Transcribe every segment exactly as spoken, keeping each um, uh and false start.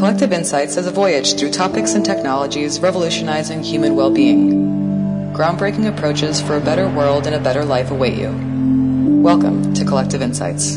Collective Insights is a voyage through topics and technologies revolutionizing human well-being. Groundbreaking approaches for a better world and a better life await you. Welcome to Collective Insights.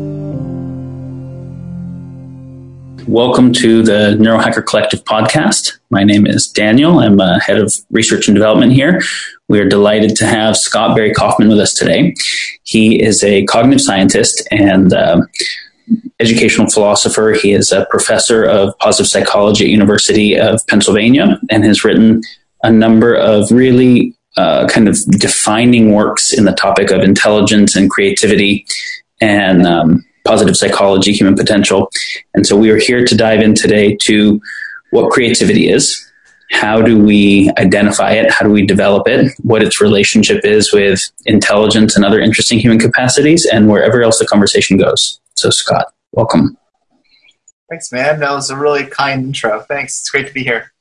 Welcome to the Neurohacker Collective podcast. My name is Daniel. I'm uh, head of research and development here. We are delighted to have Scott Barry Kaufman with us today. He is a cognitive scientist and uh, educational philosopher. He is a professor of positive psychology at University of Pennsylvania and has written a number of really uh, kind of defining works in the topic of intelligence and creativity and um, positive psychology, human potential. And so we are here to dive in today to what creativity is. How do we identify it? How do we develop it? What its relationship is with intelligence and other interesting human capacities, and wherever else the conversation goes. So Scott, welcome. Thanks, man. That was a really kind intro. Thanks. It's great to be here.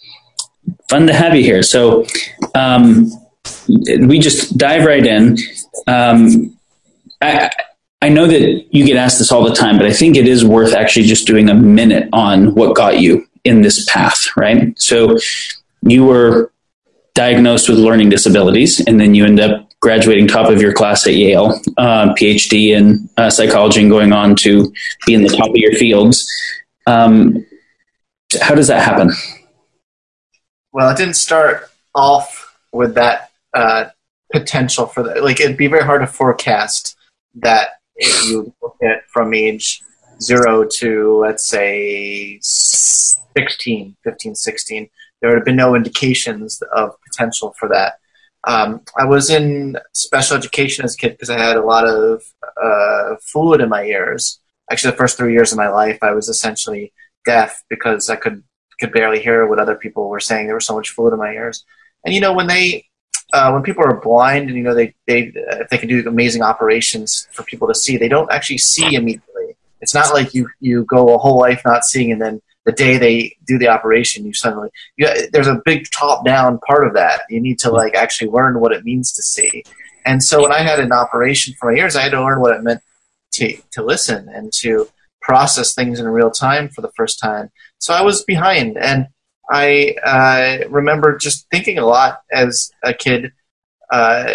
Fun to have you here. So um, we just dive right in. Um, I, I know that you get asked this all the time, but I think it is worth actually just doing a minute on what got you in this path, right? So you were diagnosed with learning disabilities, and then you end up graduating top of your class at Yale, uh, PhD in uh, psychology, and going on to be in the top of your fields. Um, how does that happen? Well, it didn't start off with that uh, potential for that. Like, it'd be very hard to forecast that if you look at from age zero to, let's say, sixteen, fifteen, sixteen, there would have been no indications of potential for that. Um, I was in special education as a kid because I had a lot of uh, fluid in my ears. Actually, the first three years of my life, I was essentially deaf because I could could barely hear what other people were saying. There was so much fluid in my ears. And, you know, when they uh, when people are blind and, you know, they, they if they can do amazing operations for people to see, they don't actually see immediately. It's not like you, you go a whole life not seeing, and then the day they do the operation, you suddenly, you, there's a big top-down part of that. You need to like actually learn what it means to see. And so when I had an operation for my ears, I had to learn what it meant to, to listen and to process things in real time for the first time. So I was behind, and I uh, remember just thinking a lot as a kid, uh,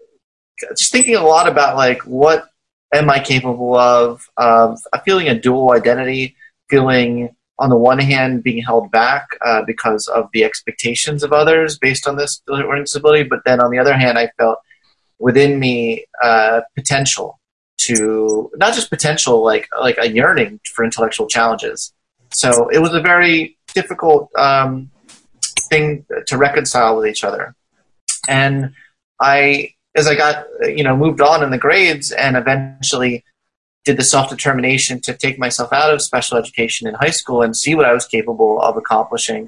just thinking a lot about like, what am I capable of, of feeling a dual identity, feeling on the one hand being held back uh, because of the expectations of others based on this learning disability, but then on the other hand, I felt within me uh, potential to, not just potential, like like a yearning for intellectual challenges. So it was a very difficult um, thing to reconcile with each other. And I, as I got, you know, moved on in the grades and eventually did the self-determination to take myself out of special education in high school and see what I was capable of accomplishing,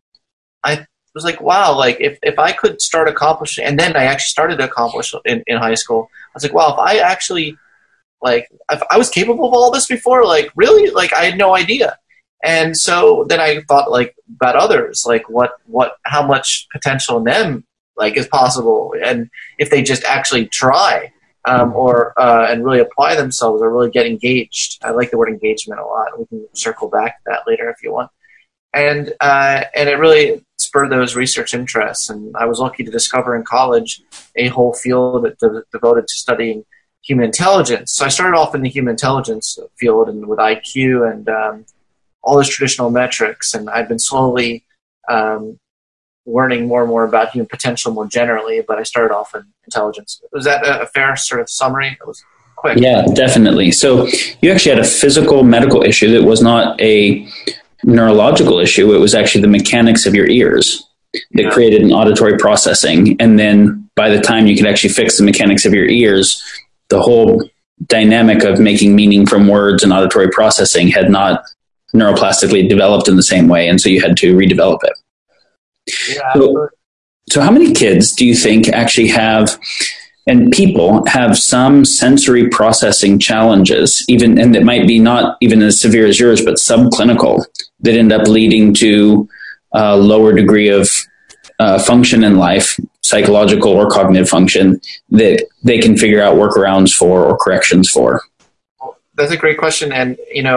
I was like, wow, like if, if I could start accomplishing, and then I actually started to accomplish in, in high school, I was like, wow, if I actually, like, if I was capable of all this before, like, really? Like, I had no idea. And so then I thought, like, about others, like, what, what, how much potential in them, like, is possible, and if they just actually try. Um, or uh, and really apply themselves, or really get engaged. I like the word engagement a lot. We can circle back to that later if you want. And uh, and it really spurred those research interests. And I was lucky to discover in college a whole field that de- devoted to studying human intelligence. So I started off in the human intelligence field and with I Q and um, all those traditional metrics. And I've been slowly um, learning more and more about human potential more generally, but I started off in intelligence. Was that a fair sort of summary? It was quick. Yeah, definitely. So you actually had a physical medical issue that was not a neurological issue. It was actually the mechanics of your ears that yeah. created an auditory processing. And then by the time you could actually fix the mechanics of your ears, the whole dynamic of making meaning from words and auditory processing had not neuroplastically developed in the same way. And so you had to redevelop it. Yeah. So, so how many kids do you think actually have, and people have some sensory processing challenges, even, and that might be not even as severe as yours, but subclinical, that end up leading to a lower degree of uh, function in life, psychological or cognitive function, that they can figure out workarounds for or corrections for? That's a great question. And, you know,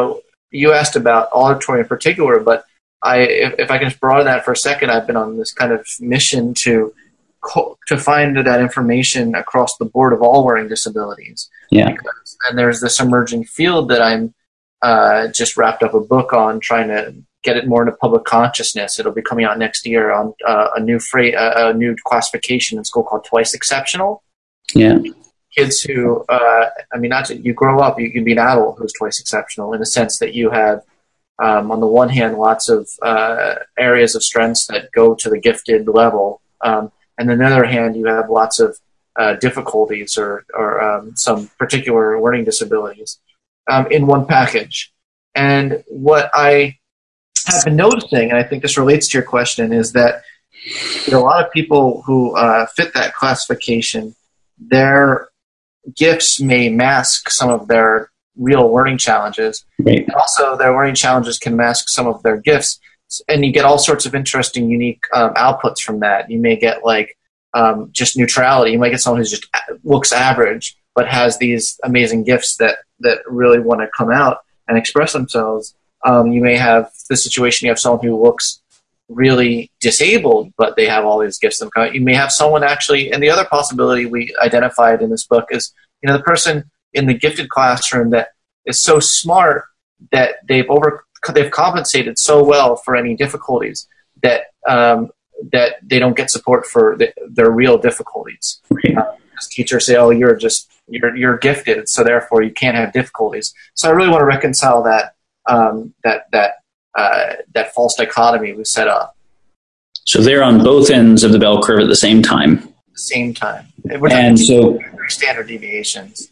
you asked about auditory in particular, but I, if, if I can just broaden that for a second, I've been on this kind of mission to to find that information across the board of all learning disabilities. Yeah. Because, and there's this emerging field that I'm uh, just wrapped up a book on, trying to get it more into public consciousness. It'll be coming out next year on uh, a new fra- uh, a new classification in school called twice exceptional. Yeah. Kids who, uh, I mean, not to, you grow up, you can be an adult who's twice exceptional in the sense that you have, um, on the one hand, lots of uh, areas of strengths that go to the gifted level. Um, and on the other hand, you have lots of uh, difficulties or, or um, some particular learning disabilities um, in one package. And what I have been noticing, and I think this relates to your question, is that there are a lot of people who uh, fit that classification. Their gifts may mask some of their real learning challenges. Right. And also, their learning challenges can mask some of their gifts. And you get all sorts of interesting, unique um, outputs from that. You may get like um, just neutrality. You might get someone who just looks average, but has these amazing gifts that, that really want to come out and express themselves. Um, you may have the situation, you have someone who looks really disabled, but they have all these gifts. You may have someone actually, and the other possibility we identified in this book is, you know, the person in the gifted classroom that is so smart that they've over, they've compensated so well for any difficulties that um, that they don't get support for the, their real difficulties. Uh, teachers say, "Oh, you're just you're you're gifted, so therefore you can't have difficulties." So I really want to reconcile that um, that that. Uh, that false dichotomy we set up. So they're on both ends of the bell curve at the same time. At the same time. We're and so standard deviations.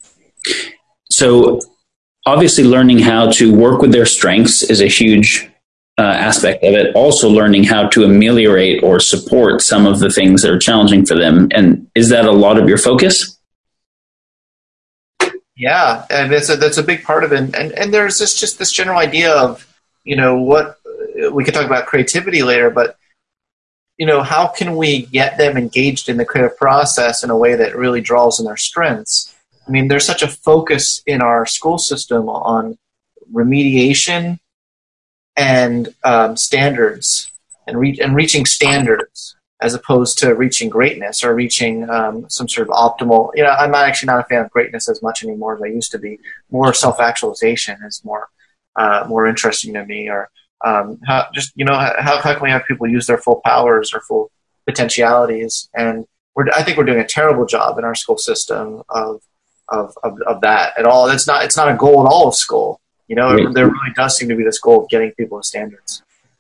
So obviously learning how to work with their strengths is a huge uh, aspect of it. Also learning how to ameliorate or support some of the things that are challenging for them. And is that a lot of your focus? Yeah, and it's a, that's a big part of it. And, and there's this, just this general idea of, you know, what we could talk about creativity later, but, you know, how can we get them engaged in the creative process in a way that really draws on their strengths? I mean, there's such a focus in our school system on remediation and um, standards and, re- and reaching standards as opposed to reaching greatness or reaching um, some sort of optimal, you know, I'm not actually not a fan of greatness as much anymore as I used to be. More self-actualization is more Uh, more interesting to me, or um, how just you know how how can we have people use their full powers or full potentialities? And we're I think we're doing a terrible job in our school system of of of, of that at all. It's not it's not a goal at all of school. You know, right. There really does seem to be this goal of getting people to standards.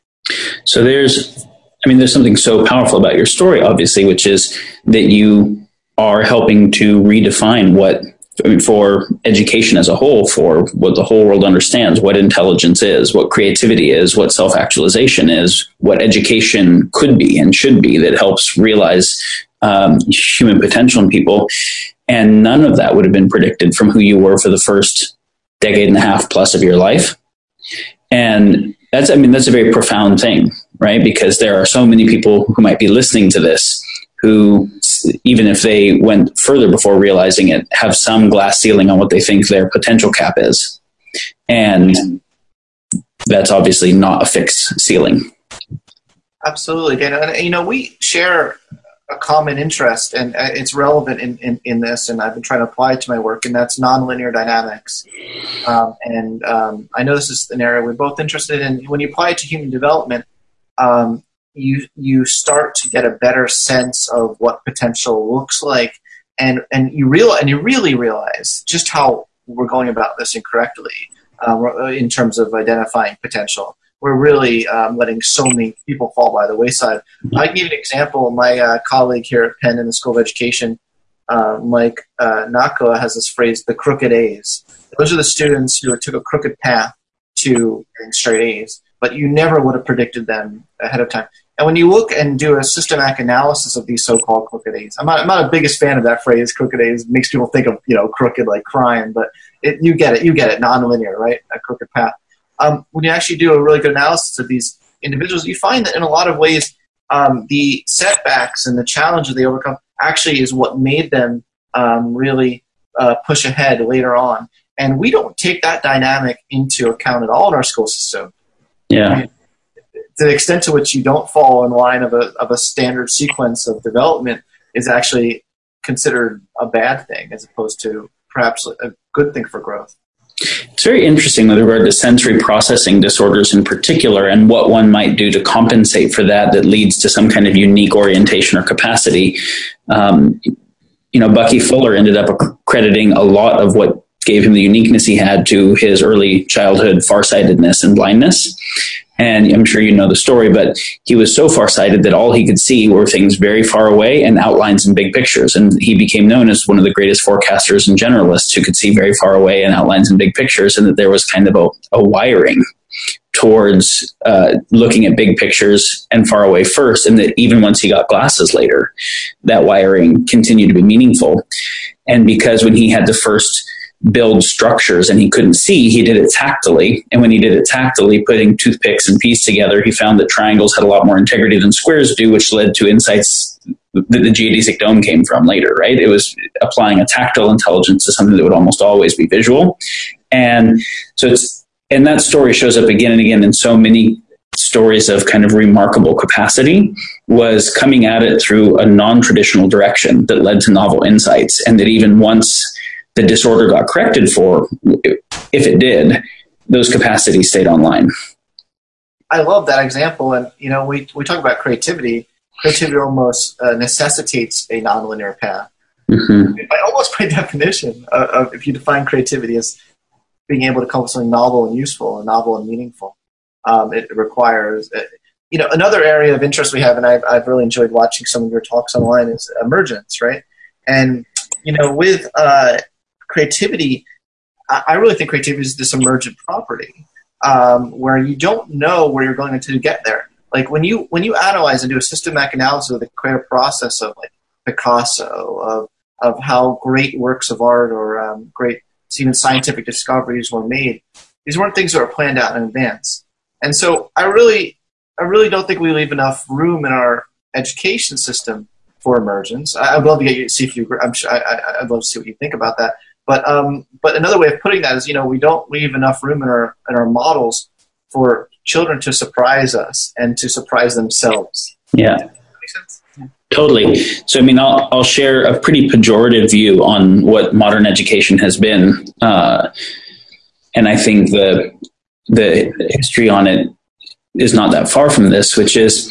So there's, I mean, there's something so powerful about your story, obviously, which is that you are helping to redefine what. I mean, for education as a whole, for what the whole world understands, what intelligence is, what creativity is, what self-actualization is, what education could be and should be that helps realize um, human potential in people. And none of that would have been predicted from who you were for the first decade and a half plus of your life. And that's, I mean, that's a very profound thing, right? Because there are so many people who might be listening to this who, even if they went further before realizing it, have some glass ceiling on what they think their potential cap is. And that's obviously not a fixed ceiling. Absolutely, Dana. And, you know, we share a common interest, and it's relevant in, in, in this, and I've been trying to apply it to my work, and that's nonlinear dynamics. Um, and um, I know this is an area we're both interested in. When you apply it to human development, um, you you start to get a better sense of what potential looks like, and and you real and you really realize just how we're going about this incorrectly uh, in terms of identifying potential. We're really um, letting so many people fall by the wayside. I can give you an example. My uh, colleague here at Penn in the School of Education, uh, Mike uh, Nakua, has this phrase, the crooked A's. Those are the students who took a crooked path to getting straight A's, but you never would have predicted them ahead of time. And when you look and do a systematic analysis of these so-called crooked A's, I'm not, I'm not the biggest fan of that phrase, crooked A's. It makes people think of, you know, crooked like crime, but it, you get it. You get it, nonlinear, right? A crooked path. Um, when you actually do a really good analysis of these individuals, you find that in a lot of ways, um, the setbacks and the challenges they overcome actually is what made them um, really uh, push ahead later on. And we don't take that dynamic into account at all in our school system. Yeah. I mean, to the extent to which you don't fall in line of a of a standard sequence of development is actually considered a bad thing as opposed to perhaps a good thing for growth. It's very interesting with regard to sensory processing disorders in particular and what one might do to compensate for that that leads to some kind of unique orientation or capacity. Um, you know, Bucky Fuller ended up crediting a lot of what gave him the uniqueness he had to his early childhood farsightedness and blindness. And I'm sure you know the story, but he was so farsighted that all he could see were things very far away and outlines and big pictures. And he became known as one of the greatest forecasters and generalists who could see very far away and outlines and big pictures, and that there was kind of a, a wiring towards uh, looking at big pictures and far away first, and that even once he got glasses later, that wiring continued to be meaningful. And because when he had to first build structures and he couldn't see, he did it tactily. And when he did it tactily, putting toothpicks and peas together, he found that triangles had a lot more integrity than squares do, which led to insights that the geodesic dome came from later, right? It was applying a tactile intelligence to something that would almost always be visual. And so it's, and that story shows up again and again in so many stories of kind of remarkable capacity, was coming at it through a non-traditional direction that led to novel insights. And that even once the disorder got corrected for, if it did, those capacities stayed online. I love that example. And, you know, we, we talk about creativity. Creativity almost uh, necessitates a nonlinear path. Mm-hmm. By almost by definition, uh, of, if you define creativity as being able to come up with something novel and useful and novel and meaningful, um, it requires, uh, you know, another area of interest we have, and I've, I've really enjoyed watching some of your talks online, is emergence, right? And, you know, with uh, creativity, I really think creativity is this emergent property um, where you don't know where you're going to get there. Like when you when you analyze and do a systematic analysis of the creative process of like Picasso, of of how great works of art or um, great even scientific discoveries were made, these weren't things that were planned out in advance. And so I really I really don't think we leave enough room in our education system for emergence. I, I'd love to get you see if you agree. I'm sure I, I, I'd love to see what you think about that. But um, but another way of putting that is, you know, we don't leave enough room in our in our models for children to surprise us and to surprise themselves. Yeah, does that make sense? Yeah. Totally. So, I mean, I'll I'll share a pretty pejorative view on what modern education has been, uh, and I think the the history on it is not that far from this, which is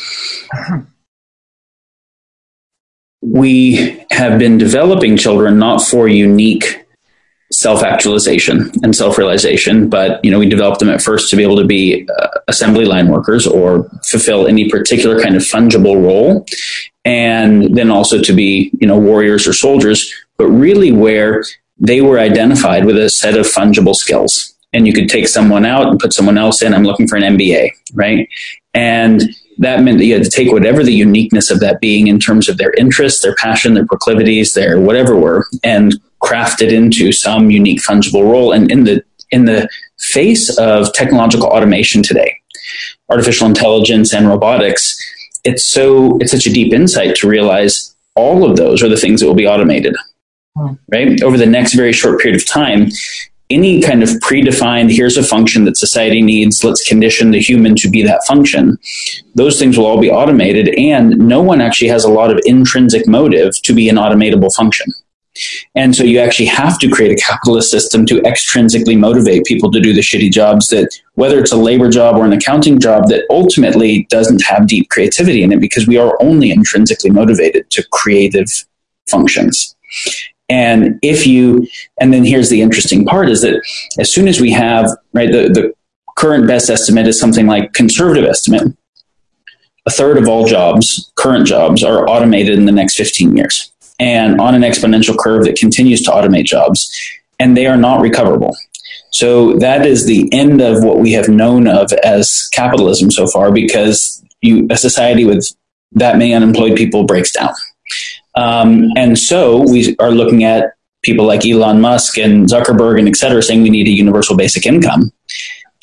we have been developing children not for unique self-actualization and self-realization, but, you know, we developed them at first to be able to be uh, assembly line workers or fulfill any particular kind of fungible role, and then also to be, you know, warriors or soldiers, but really where they were identified with a set of fungible skills. And you could take someone out and put someone else in. I'm looking for an M B A, right? And that meant that you had to take whatever the uniqueness of that being in terms of their interests, their passion, their proclivities, their whatever were, and craft it into some unique fungible role. And in the in the face of technological automation today, artificial intelligence and robotics, it's so it's such a deep insight to realize all of those are the things that will be automated, hmm. right? Over the next very short period of time, any kind of predefined, here's a function that society needs, let's condition the human to be that function, those things will all be automated, and no one actually has a lot of intrinsic motive to be an automatable function. And so you actually have to create a capitalist system to extrinsically motivate people to do the shitty jobs that, whether it's a labor job or an accounting job, that ultimately doesn't have deep creativity in it, because we are only intrinsically motivated to creative functions. And if you, and then here's the interesting part, is that as soon as we have, right, the, the current best estimate is something like conservative estimate, a third of all jobs, current jobs, are automated in the next fifteen years. And on an exponential curve that continues to automate jobs, and they are not recoverable. So that is the end of what we have known of as capitalism so far, because you, a society with that many unemployed people breaks down. Um, and so we are looking at people like Elon Musk and Zuckerberg and et cetera saying we need a universal basic income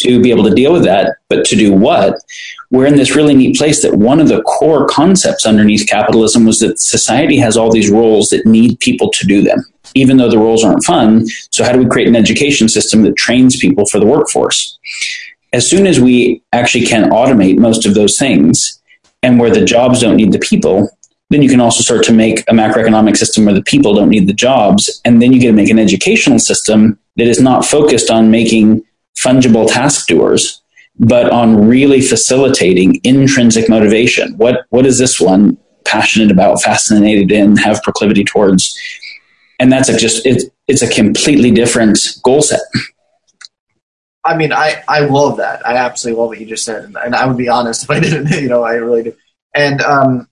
to be able to deal with that. But to do what? We're in this really neat place that one of the core concepts underneath capitalism was that society has all these roles that need people to do them, even though the roles aren't fun. So how do we create an education system that trains people for the workforce? As soon as we actually can automate most of those things, and where the jobs don't need the people, then you can also start to make a macroeconomic system where the people don't need the jobs. And then you get to make an educational system that is not focused on making fungible task doers, but on really facilitating intrinsic motivation. What what is this one passionate about, fascinated in, have proclivity towards? And that's a just it's it's a completely different goal set. I mean, I, I love that. I absolutely love what you just said, and, and I would be honest if I didn't. You know, I really do. And um,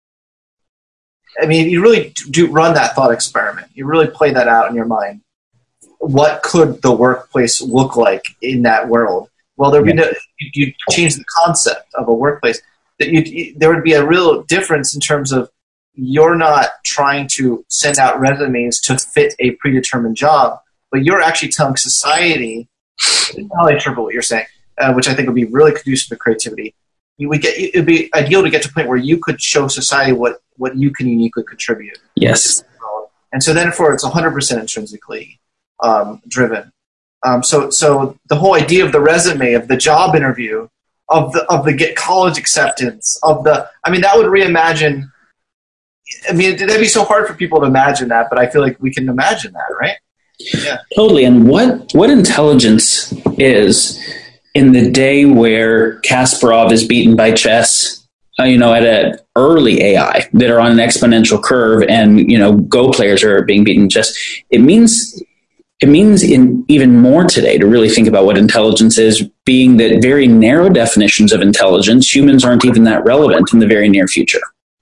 I mean, you really do run that thought experiment. You really play that out in your mind. What could the workplace look like in that world? Well, there would be no, you change the concept of a workplace. That you there would be a real difference in terms of you're not trying to send out resumes to fit a predetermined job, but you're actually telling society. I'll interpret what you're saying, uh, which I think would be really conducive to creativity. You would get it would be ideal to get to a point where you could show society what, what you can uniquely contribute. Yes, and so then for it's one hundred percent intrinsically um, driven. Um, so, so the whole idea of the resume, of the job interview, of the of the get college acceptance, of the I mean, that would reimagine. I mean, it'd be so hard for people to imagine that, but I feel like we can imagine that, right? Yeah, totally. And what what intelligence is in the day where Kasparov is beaten by chess, uh, you know, at an early A I that are on an exponential curve, and you know, Go players are being beaten in chess. It means. It means in even more today to really think about what intelligence is, being that very narrow definitions of intelligence, humans aren't even that relevant in the very near future.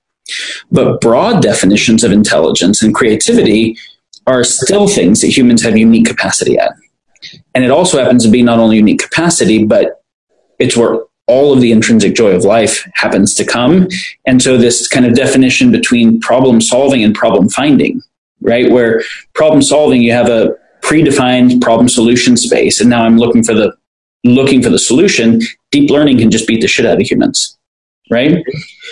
But broad definitions of intelligence and creativity are still things that humans have unique capacity at. And it also happens to be not only unique capacity, but it's where all of the intrinsic joy of life happens to come. And so this kind of definition between problem solving and problem finding, right? Where problem solving, you have a predefined problem solution space, and now I'm looking for the looking for the solution. Deep learning can just beat the shit out of humans, right?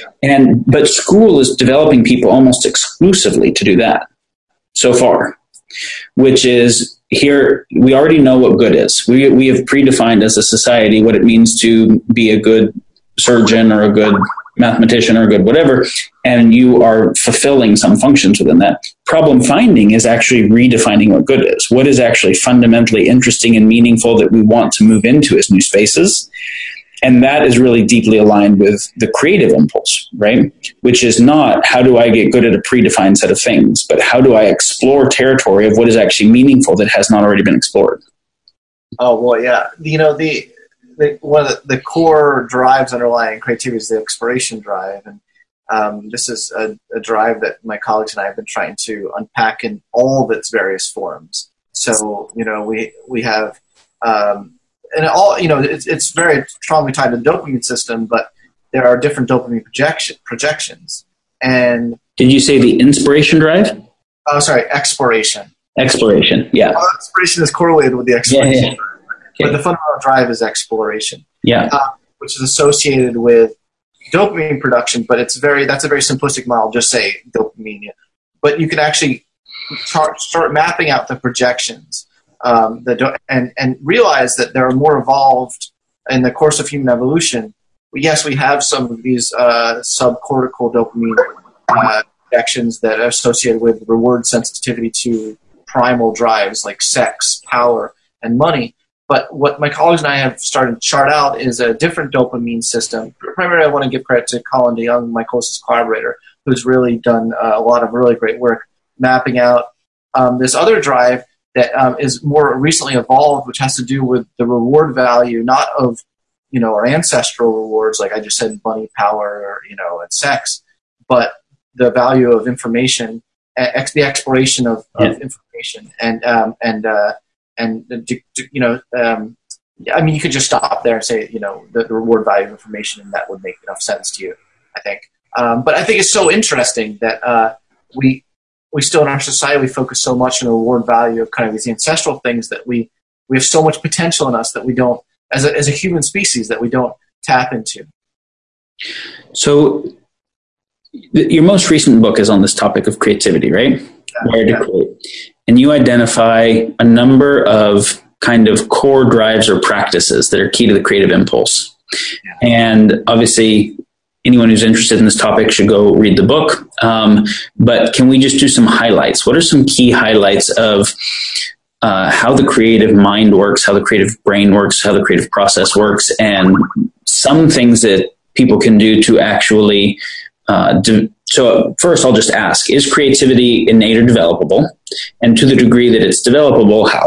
And but school is developing people almost exclusively to do that so far, which is here we already know what good is. We we have predefined as a society what it means to be a good surgeon or a good mathematician or a good whatever, and you are fulfilling some functions within that. Problem finding is actually redefining what good is. What is actually fundamentally interesting and meaningful that we want to move into as new spaces? And that is really deeply aligned with the creative impulse, right? Which is not how do I get good at a predefined set of things, but how do I explore territory of what is actually meaningful that has not already been explored? Oh, well, yeah. You know, the The, one of the, the core drives underlying creativity is the exploration drive. And um, this is a, a drive that my colleagues and I have been trying to unpack in all of its various forms. So, you know, we, we have, um, and all, you know, it's, it's very strongly tied to the dopamine system, but there are different dopamine projection, projections. And did you say the inspiration drive? Oh, sorry, exploration. Exploration, yeah. Well, exploration is correlated with the exploration yeah, yeah. drive. Okay. But the fundamental drive is exploration, yeah, uh, which is associated with dopamine production. But it's very that's a very simplistic model. Just say dopamine, but you can actually start, start mapping out the projections, um, the do- and and realize that they're more evolved in the course of human evolution. Yes, we have some of these uh, subcortical dopamine uh, projections that are associated with reward sensitivity to primal drives like sex, power, and money. But what my colleagues and I have started to chart out is a different dopamine system. Primarily, I want to give credit to Colin DeYoung, my closest collaborator, who's really done uh, a lot of really great work mapping out um, this other drive that um, is more recently evolved, which has to do with the reward value, not of you know our ancestral rewards, like I just said, money, power, or, you know, and sex, but the value of information, ex- the exploration of, yeah. of information, and um, and uh, And, you know, um, I mean, you could just stop there and say, you know, the, the reward value of information, and that would make enough sense to you, I think. Um, but I think it's so interesting that uh, we we still in our society, we focus so much on the reward value of kind of these ancestral things that we, we have so much potential in us that we don't as a, as a human species that we don't tap into. So th- your most recent book is on this topic of creativity, right? Yeah, Where to yeah. create. And you identify a number of kind of core drives or practices that are key to the creative impulse. Yeah. And obviously, anyone who's interested in this topic should go read the book. Um, but can we just do some highlights? What are some key highlights of uh, how the creative mind works, how the creative brain works, how the creative process works, and some things that people can do to actually uh, do. So first, I'll just ask, is creativity innate or developable? And to the degree that it's developable, how?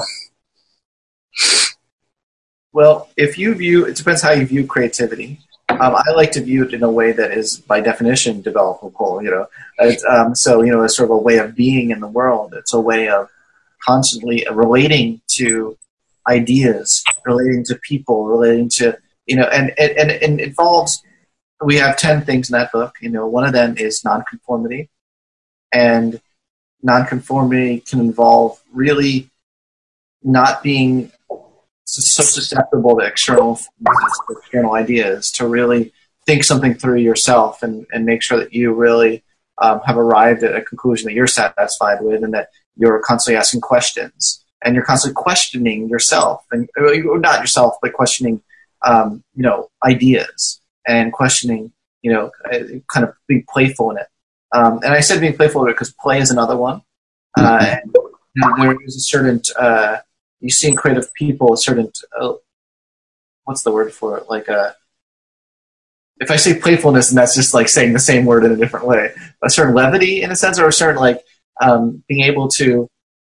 Well, if you view, it depends how you view creativity. Um, I like to view it in a way that is, by definition, developable. You know, it's, um, so you know, it's sort of a way of being in the world. It's a way of constantly relating to ideas, relating to people, relating to you know, and and, and it involves. We have ten things in that book. You know, one of them is nonconformity, and nonconformity can involve really not being so susceptible to external external ideas, to really think something through yourself and, and make sure that you really um, have arrived at a conclusion that you're satisfied with, and that you're constantly asking questions and you're constantly questioning yourself, and or not yourself, but questioning um, you know ideas and questioning you know kind of being playful in it. Um, and I said being playful in it because play is another one. Uh, and, you know, there is a certain uh, you see in creative people a certain, uh, what's the word for it? Like a, if I say playfulness, and that's just like saying the same word in a different way, a certain levity in a sense, or a certain like um, being able to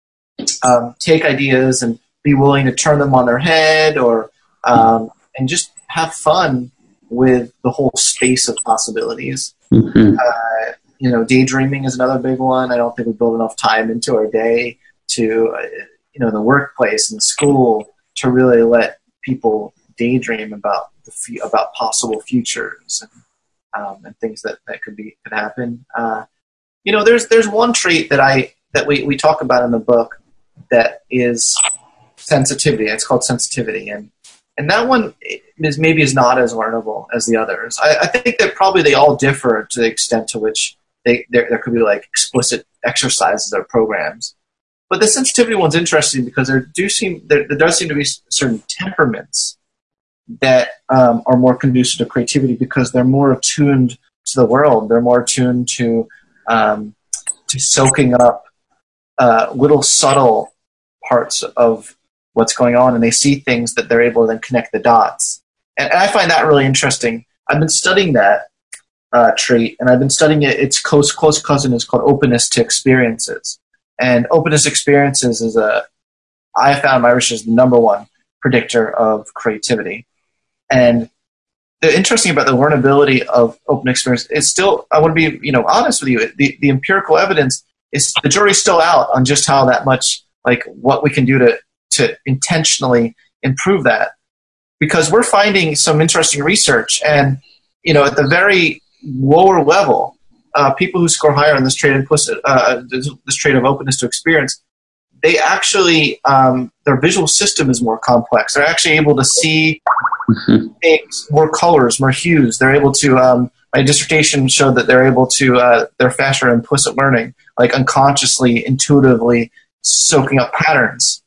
um, take ideas and be willing to turn them on their head, or um, and just have fun with the whole space of possibilities. Mm-hmm. Uh, you know, daydreaming is another big one. I don't think we build enough time into our day to, uh, you know, in the workplace and school to really let people daydream about the f- about possible futures and um, and things that, that could be could happen. Uh, you know, there's there's one trait that I that we, we talk about in the book that is sensitivity. It's called sensitivity, and and that one is maybe is not as learnable as the others. I, I think that probably they all differ to the extent to which they there there could be like explicit exercises or programs. But the sensitivity one's interesting because there do seem there, there does seem to be certain temperaments that um, are more conducive to creativity because they're more attuned to the world. They're more attuned to um, to soaking up uh, little subtle parts of what's going on, and they see things that they're able to then connect the dots. And, and I find that really interesting. I've been studying that uh, trait, and I've been studying it. Its close close cousin is called openness to experiences. And openness experiences is a, I found my research is the number one predictor of creativity. And the interesting about the learnability of open experience is still, I want to be, you know, honest with you, the, the empirical evidence is, the jury's still out on just how that much, like what we can do to, to intentionally improve that. Because we're finding some interesting research, and, you know, at the very lower level, Uh, people who score higher on this trait, implicit, uh, this, this trait of openness to experience, they actually, um, their visual system is more complex. They're actually able to see mm-hmm. things, more colors, more hues. They're able to, um, my dissertation showed that they're able to, uh, they're faster at implicit learning, like unconsciously, intuitively soaking up patterns.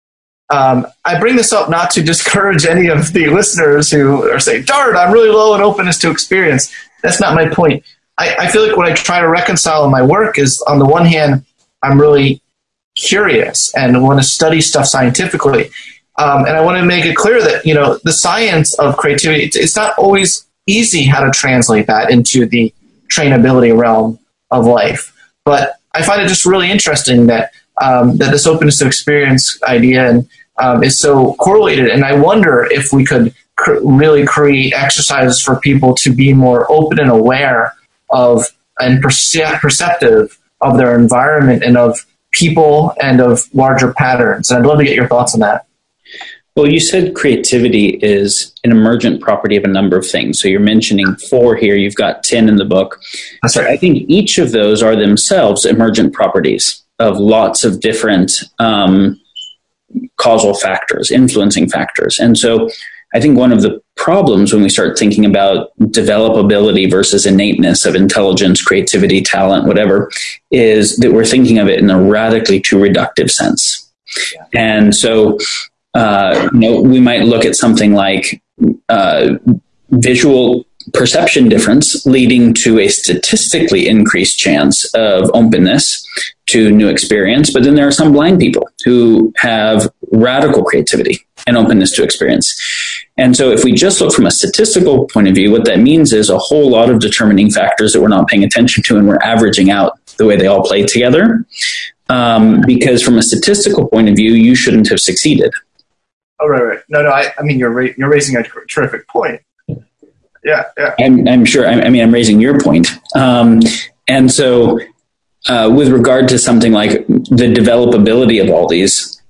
Um, I bring this up not to discourage any of the listeners who are saying, darn, I'm really low in openness to experience. That's not my point. I, I feel like what I try to reconcile in my work is, on the one hand, I'm really curious and want to study stuff scientifically. Um, and I want to make it clear that, you know, the science of creativity, it's, it's not always easy how to translate that into the trainability realm of life. But I find it just really interesting that um, that this openness to experience idea and, um, is so correlated. And I wonder if we could cr- really create exercises for people to be more open and aware of and perce- perceptive of their environment and of people and of larger patterns. And I'd love to get your thoughts on that. Well, you said creativity is an emergent property of a number of things. So you're mentioning four here. You've got ten in the book. That's right. I think each of those are themselves emergent properties of lots of different um, causal factors, influencing factors. And so I think one of the problems when we start thinking about developability versus innateness of intelligence, creativity, talent, whatever, is that we're thinking of it in a radically too reductive sense. Yeah. And so, uh, you know, we might look at something like uh, visual perception difference leading to a statistically increased chance of openness to new experience. But then there are some blind people who have radical creativity and openness to experience. And so if we just look from a statistical point of view, what that means is a whole lot of determining factors that we're not paying attention to, and we're averaging out the way they all play together. Um, because from a statistical point of view, you shouldn't have succeeded. Oh, right, right. No, no, I, I mean, you're ra- you're raising a terrific point. Yeah, yeah. I'm, I'm sure. I, I mean, I'm raising your point. Um, and so, uh, with regard to something like the developability of all these,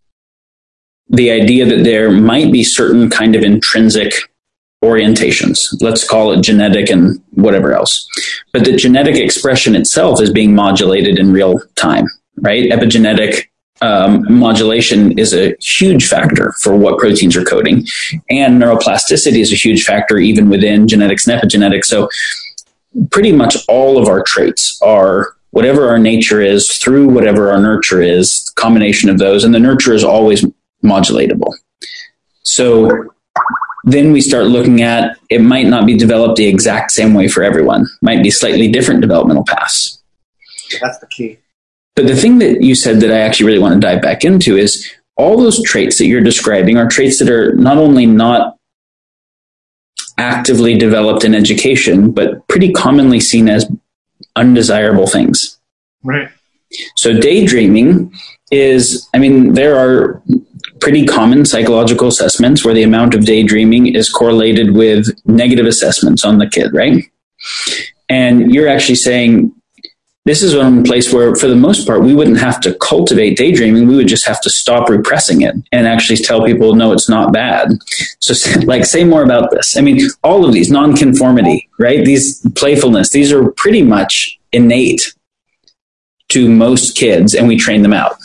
the idea that there might be certain kind of intrinsic orientations, let's call it genetic and whatever else, but the genetic expression itself is being modulated in real time, right? Epigenetic Um, modulation is a huge factor for what proteins are coding, and neuroplasticity is a huge factor even within genetics and epigenetics. So pretty much all of our traits are whatever our nature is through whatever our nurture is, combination of those, and the nurture is always modulatable. So then we start looking at, it might not be developed the exact same way for everyone, might be slightly different developmental paths. That's the key. But the thing that you said that I actually really want to dive back into is all those traits that you're describing are traits that are not only not actively developed in education, but pretty commonly seen as undesirable things. Right. So daydreaming is, I mean, there are pretty common psychological assessments where the amount of daydreaming is correlated with negative assessments on the kid, right? And you're actually saying, this is one place where, for the most part, we wouldn't have to cultivate daydreaming. We would just have to stop repressing it and actually tell people, no, it's not bad. So, like, say more about this. I mean, all of these, nonconformity, right? These playfulness, these are pretty much innate to most kids, and we train them out.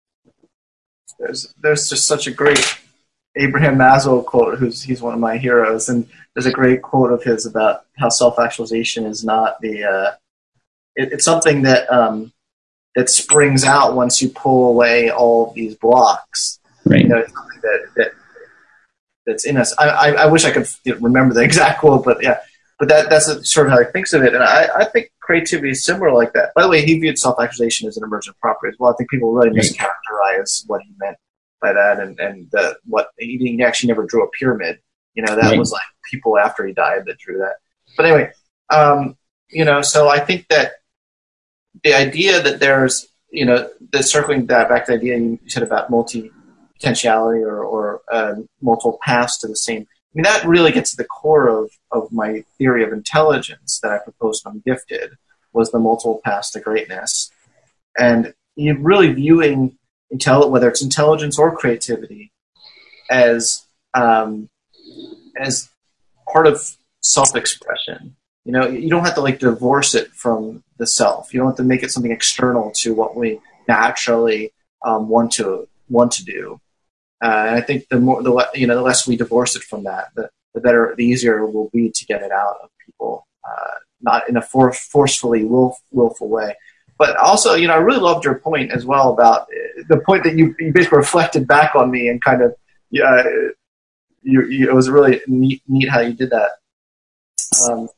There's, there's just such a great Abraham Maslow quote, who's he's one of my heroes, and there's a great quote of his about how self-actualization is not the uh, it's something that um, that springs out once you pull away all of these blocks. Right. You know, it's something that, that that's in us. I, I, I wish I could remember the exact quote, but yeah, but that that's sort of how he thinks of it. And I, I think creativity is similar like that. By the way, he viewed self-actualization as an emergent property as well. I think people really right. mischaracterize what he meant by that, and and the, what he, he actually never drew a pyramid. You know, that right. was like people after he died that drew that. But anyway, um, you know, so I think that the idea that there's, you know, the circling that back to the idea you said about multi-potentiality or, or uh, multiple paths to the same, I mean, that really gets to the core of, of my theory of intelligence that I proposed on Gifted, was the multiple paths to greatness. And you're really viewing, intel- whether it's intelligence or creativity, as um, as part of self-expression. You know, you don't have to like divorce it from the self. You don't have to make it something external to what we naturally um, want to want to do. Uh, and I think the more, the le- you know, the less we divorce it from that, the, the better, the easier it will be to get it out of people, uh, not in a for- forcefully will- willful way. But also, you know, I really loved your point as well about uh, the point that you, you basically reflected back on me and kind of, yeah, you, you, it was really neat, neat how you did that. Um,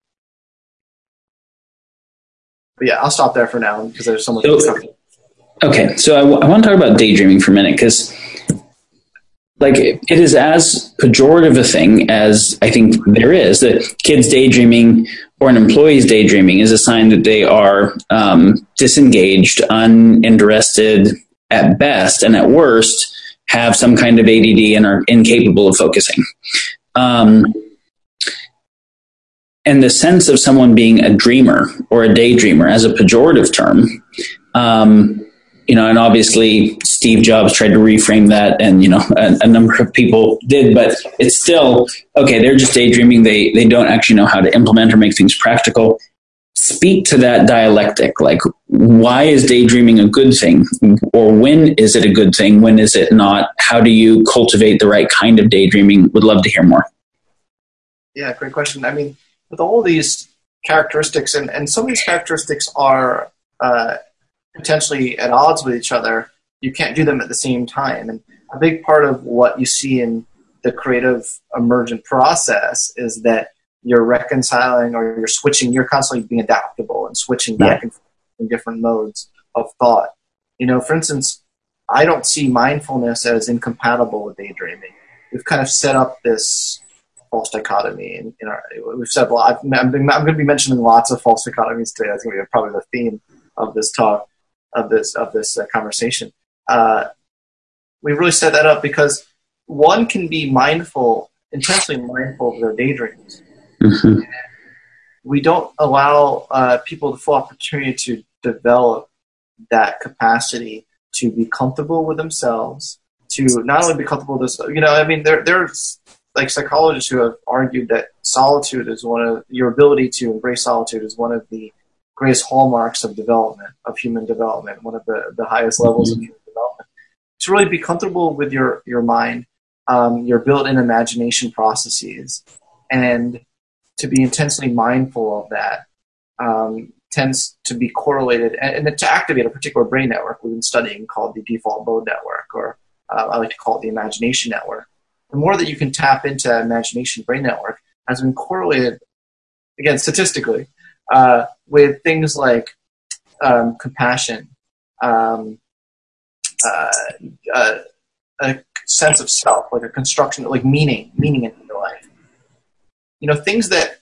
But yeah, I'll stop there for now because there's so much. So, okay, so I, w- I want to talk about daydreaming for a minute because, like, it is as pejorative a thing as I think there is. That kids daydreaming or an employee's daydreaming is a sign that they are um, disengaged, uninterested at best, and at worst have some kind of A D D and are incapable of focusing. Um, And the sense of someone being a dreamer or a daydreamer as a pejorative term, um, you know, and obviously Steve Jobs tried to reframe that, and, you know, a, a number of people did, but it's still, okay, they're just daydreaming. They, they don't actually know how to implement or make things practical. speak to that dialectic. Like, why is daydreaming a good thing? Or when is it a good thing? When is it not? How do you cultivate the right kind of daydreaming? Would love to hear more. Yeah, great question. I mean, with all these characteristics, and, and some of these characteristics are uh, potentially at odds with each other, you can't do them at the same time. And a big part of what you see in the creative emergent process is that you're reconciling or you're switching, you're constantly being adaptable and switching back yeah. and forth in different modes of thought. You know, for instance, I don't see mindfulness as incompatible with daydreaming. We've kind of set up this false dichotomy in, in our, we've said, well, I've, I'm, I'm going to be mentioning lots of false dichotomies today. That's going to be probably the theme of this talk, of this, of this uh, conversation. Uh, we really set that up because one can be mindful, intensely mindful of their daydreams. Mm-hmm. We don't allow uh, people the full opportunity to develop that capacity to be comfortable with themselves, to not only be comfortable with this, you know, I mean, there, there's like psychologists who have argued that solitude is one of, your ability to embrace solitude is one of the greatest hallmarks of development, of human development, one of the, the highest levels mm-hmm. of human development. To really be comfortable with your, your mind, um, your built-in imagination processes, and to be intensely mindful of that um, tends to be correlated, and, and to activate a particular brain network we've been studying called the default mode network, or uh, I like to call it the imagination network. The more that you can tap into that imagination brain network has been correlated, again, statistically, uh, with things like um, compassion, um, uh, uh, a sense of self, like a construction, like meaning, meaning in your life. You know, things that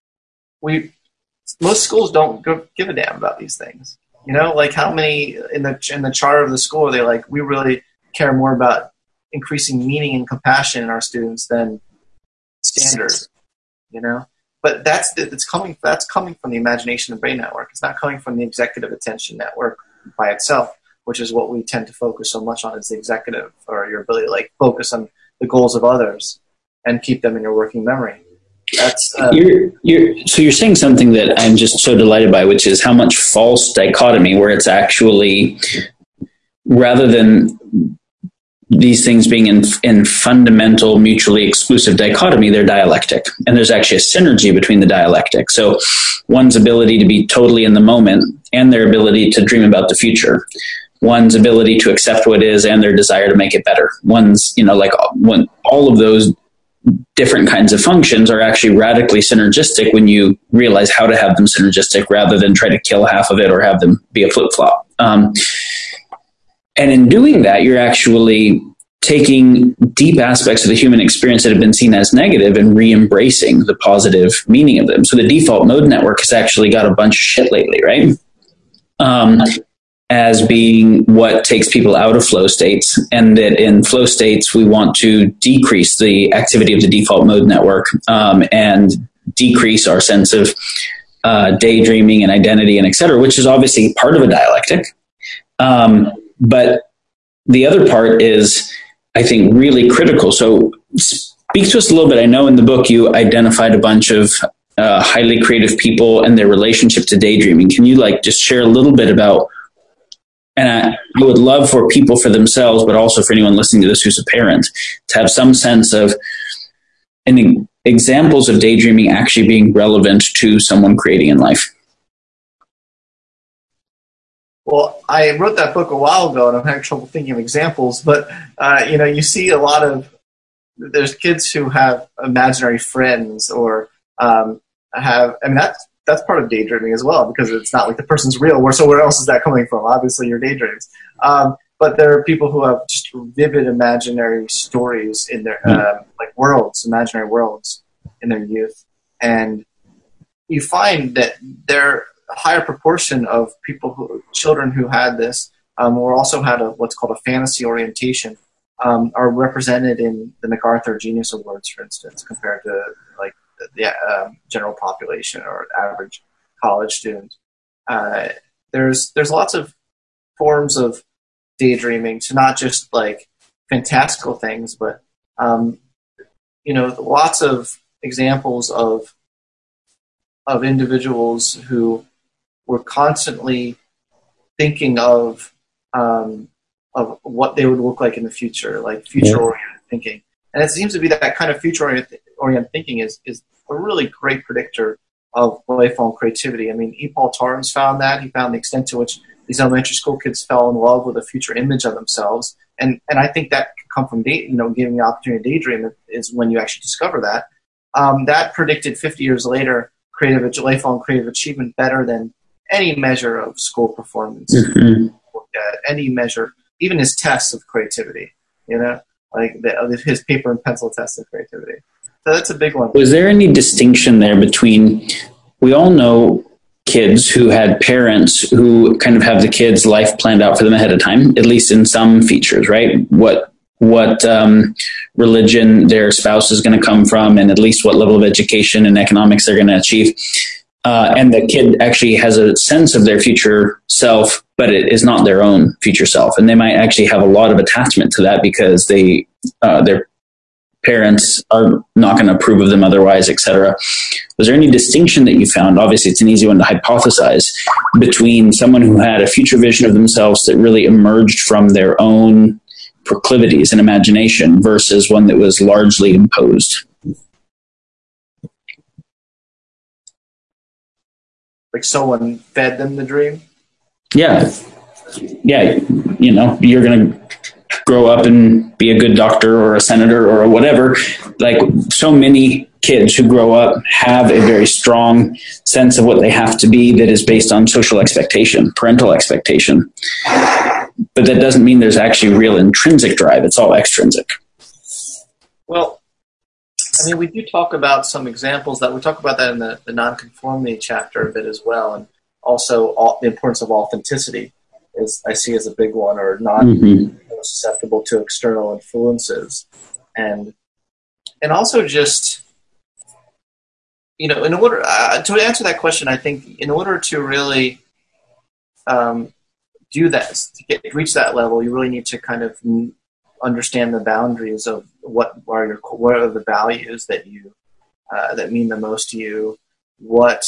we, most schools don't go, give a damn about these things. You know, like how many in the in the charter of the school are they like, we really care more about increasing meaning and compassion in our students than standards. You know, but that's it's coming that's coming from the imagination and brain network. It's not coming from the executive attention network by itself, which is what we tend to focus so much on, is the executive, or your ability to like focus on the goals of others and keep them in your working memory. That's uh, you're, you're, so you're saying something that I'm just so delighted by, which is how much false dichotomy, where it's actually, rather than these things being in, in fundamental, mutually exclusive dichotomy, they're dialectic. And there's actually a synergy between the dialectic. So one's ability to be totally in the moment and their ability to dream about the future. One's ability to accept what is and their desire to make it better. One's, you know, like when all of those different kinds of functions are actually radically synergistic when you realize how to have them synergistic rather than try to kill half of it or have them be a flip-flop. Um, and in doing that, you're actually taking deep aspects of the human experience that have been seen as negative and re-embracing the positive meaning of them. So the default mode network has actually got a bunch of shit lately, right? Um, as being what takes people out of flow states, and that in flow states, we want to decrease the activity of the default mode network um, and decrease our sense of uh, daydreaming and identity and et cetera, which is obviously part of a dialectic. Um, but the other part is, I think, really critical. So speak to us a little bit. I know in the book you identified a bunch of uh, highly creative people and their relationship to daydreaming. Can you like just share a little bit about, and I, I would love for people for themselves, but also for anyone listening to this who's a parent, to have some sense of an, examples of daydreaming actually being relevant to someone creating in life. Well, I wrote that book a while ago, and I'm having trouble thinking of examples. But uh, you know, you see a lot of there's kids who have imaginary friends, or um, have. I mean, that's that's part of daydreaming as well, because it's not like the person's real. Where so where else is that coming from? Obviously, your daydreams. Um, but there are people who have just vivid imaginary stories in their uh, like worlds, imaginary worlds in their youth, and you find that they're a higher proportion of people who, children who had this, um, or also had a, what's called a fantasy orientation, um, are represented in the MacArthur Genius Awards, for instance, compared to like the, the uh, general population or average college student. Uh, there's there's lots of forms of daydreaming, to not just like fantastical things, but um, you know, lots of examples of of individuals who were constantly thinking of um, of what they would look like in the future, like future-oriented yeah. thinking. And it seems to be that, that kind of future-oriented thinking is is a really great predictor of lifelong creativity. I mean, E. Paul Torrens found that. He found the extent to which these elementary school kids fell in love with a future image of themselves. And and I think that can come from, day, you know, giving the opportunity to daydream is when you actually discover that. Um, that predicted fifty years later creative lifelong creative achievement better than any measure of school performance, mm-hmm. uh, any measure, even his tests of creativity, you know, like the, his paper and pencil tests of creativity. So that's a big one. Was there any distinction there between, we all know kids who had parents who kind of have the kids' life planned out for them ahead of time, at least in some features, right? What what um, religion their spouse is going to come from, and at least what level of education and economics they're going to achieve. Uh, and the kid actually has a sense of their future self, but it is not their own future self. And they might actually have a lot of attachment to that because they uh, their parents are not going to approve of them otherwise, et cetera. Was there any distinction that you found? Obviously, it's an easy one to hypothesize, between someone who had a future vision of themselves that really emerged from their own proclivities and imagination versus one that was largely imposed. Like someone fed them the dream? Yeah. Yeah. You know, you're going to grow up and be a good doctor or a senator or whatever. Like, so many kids who grow up have a very strong sense of what they have to be that is based on social expectation, parental expectation. But that doesn't mean there's actually real intrinsic drive. It's all extrinsic. Well, I mean, we do talk about some examples that we talk about that in the, the nonconformity chapter a bit as well. And also all, the importance of authenticity is I see as a big one, or not mm-hmm. susceptible to external influences. And, and also just, you know, in order uh, to answer that question, I think in order to really um, do that, to get reach that level, you really need to kind of understand the boundaries of what are your what are the values that you uh, that mean the most to you. What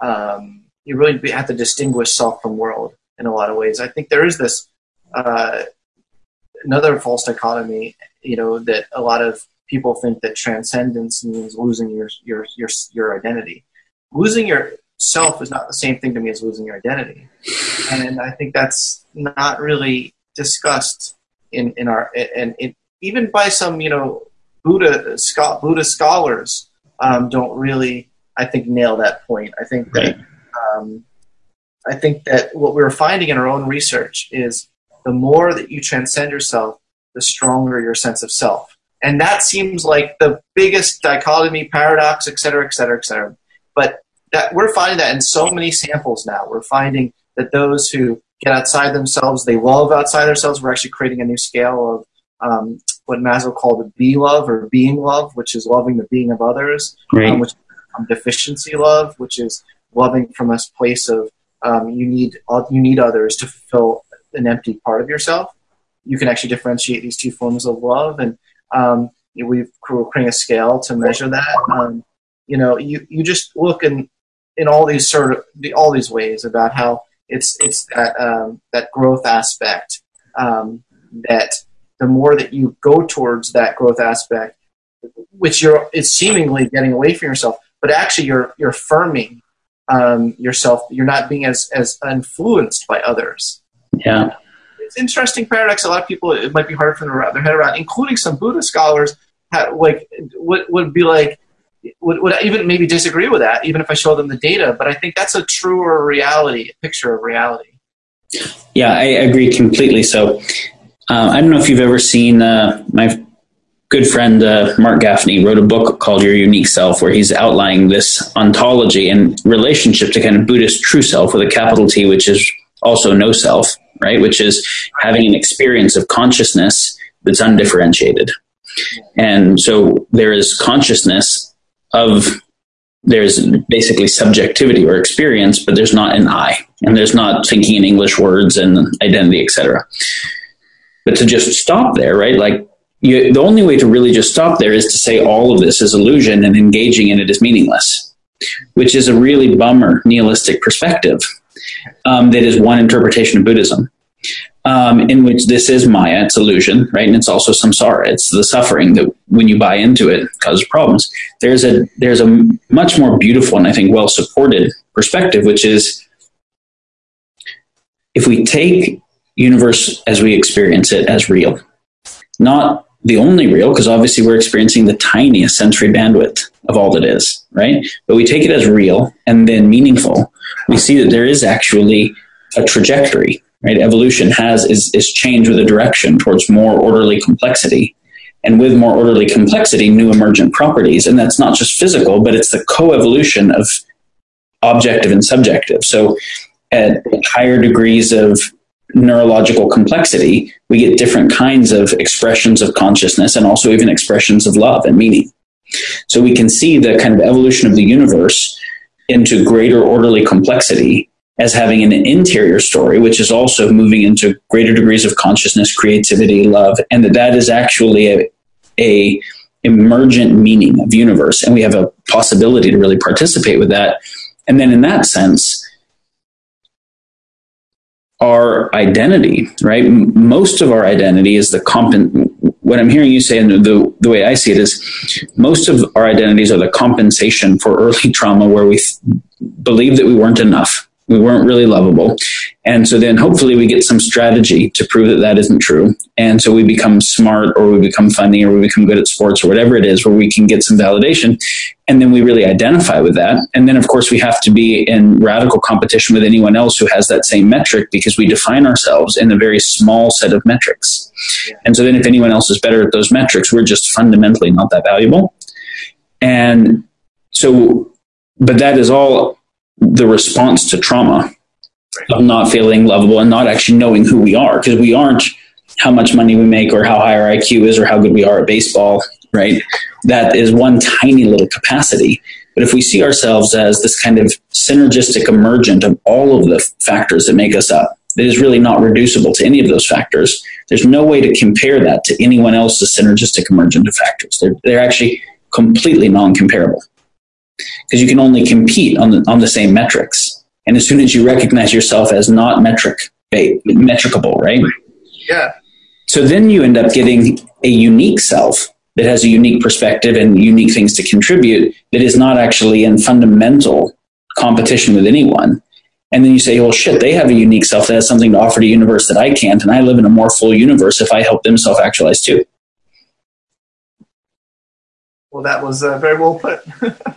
um, you really have to distinguish self from world in a lot of ways. I think there is this uh, another false dichotomy, you know, that a lot of people think that transcendence means losing your your your your identity. Losing yourself is not the same thing to me as losing your identity, and I think that's not really discussed in in our and it, even by some you know Buddha Buddha scholars um, don't really I think nail that point. I think that um, I think that what we're finding in our own research is the more that you transcend yourself, the stronger your sense of self. And that seems like the biggest dichotomy, paradox, et cetera, et cetera, et cetera. But that we're finding that in so many samples now. We're finding that those who get outside themselves, they love outside themselves. We're actually creating a new scale of um, what Maslow called the be love or being love, which is loving the being of others, um, which is um, deficiency love, which is loving from a place of um, you need you need others to fulfill an empty part of yourself. You can actually differentiate these two forms of love, and um, we've we're creating a scale to measure that. Um, you know, you, you just look in in all these sort of the, all these ways about how it's it's that um, that growth aspect um, that the more that you go towards that growth aspect, which you're it's seemingly getting away from yourself, but actually you're you're affirming um, yourself. You're not being as as influenced by others. Yeah. It's an interesting paradox. A lot of people, it might be hard for them to wrap their head around, including some Buddhist scholars, have, like would would be like would, would even maybe disagree with that, even if I show them the data. But I think that's a truer reality, a picture of reality. Yeah, I agree completely. So uh, I don't know if you've ever seen uh, my good friend uh, Mark Gaffney wrote a book called Your Unique Self, where he's outlining this ontology and relationship to kind of Buddhist true self with a capital T, which is also no self, right? Which is having an experience of consciousness that's undifferentiated. And so there is consciousness of, there's basically subjectivity or experience, but there's not an I, and there's not thinking in English words and identity, et cetera. But to just stop there, right? Like you, the only way to really just stop there is to say all of this is illusion and engaging in it is meaningless, which is a really bummer nihilistic perspective. um, that is one interpretation of Buddhism, um, in which this is Maya, it's illusion, right? And it's also samsara, it's the suffering that when you buy into it causes problems. There's a there's a much more beautiful and I think well supported perspective, which is if we take universe as we experience it as real, not the only real, because obviously we're experiencing the tiniest sensory bandwidth of all that is, right? But we take it as real and then meaningful. We see that there is actually a trajectory, right? Evolution has is, is change with a direction towards more orderly complexity. And with more orderly complexity, new emergent properties. And that's not just physical, but it's the co-evolution of objective and subjective. So at higher degrees of neurological complexity, we get different kinds of expressions of consciousness and also even expressions of love and meaning. So we can see the kind of evolution of the universe into greater orderly complexity as having an interior story, which is also moving into greater degrees of consciousness, creativity, love, and that that is actually a, a emergent meaning of universe. And we have a possibility to really participate with that. And then in that sense, our identity, right? Most of our identity is the compen. What I'm hearing you say, and the, the way I see it is, most of our identities are the compensation for early trauma where we th- believe that we weren't enough. We weren't really lovable. And so then hopefully we get some strategy to prove that that isn't true. And so we become smart or we become funny or we become good at sports or whatever it is where we can get some validation. And then we really identify with that. And then, of course, we have to be in radical competition with anyone else who has that same metric because we define ourselves in a very small set of metrics. Yeah. And so then if anyone else is better at those metrics, we're just fundamentally not that valuable. And so, but that is all the response to trauma of not feeling lovable and not actually knowing who we are, because we aren't how much money we make or how high our I Q is or how good we are at baseball, right? That is one tiny little capacity. But if we see ourselves as this kind of synergistic emergent of all of the factors that make us up, that is really not reducible to any of those factors, there's no way to compare that to anyone else's synergistic emergent of factors. They're, they're actually completely non-comparable. Because you can only compete on the on the same metrics. And as soon as you recognize yourself as not metric, metricable, right? Yeah. So then you end up getting a unique self that has a unique perspective and unique things to contribute that is not actually in fundamental competition with anyone. And then you say, well, shit, they have a unique self that has something to offer to the universe that I can't, and I live in a more full universe if I help them self-actualize too. Well, that was uh, very well put.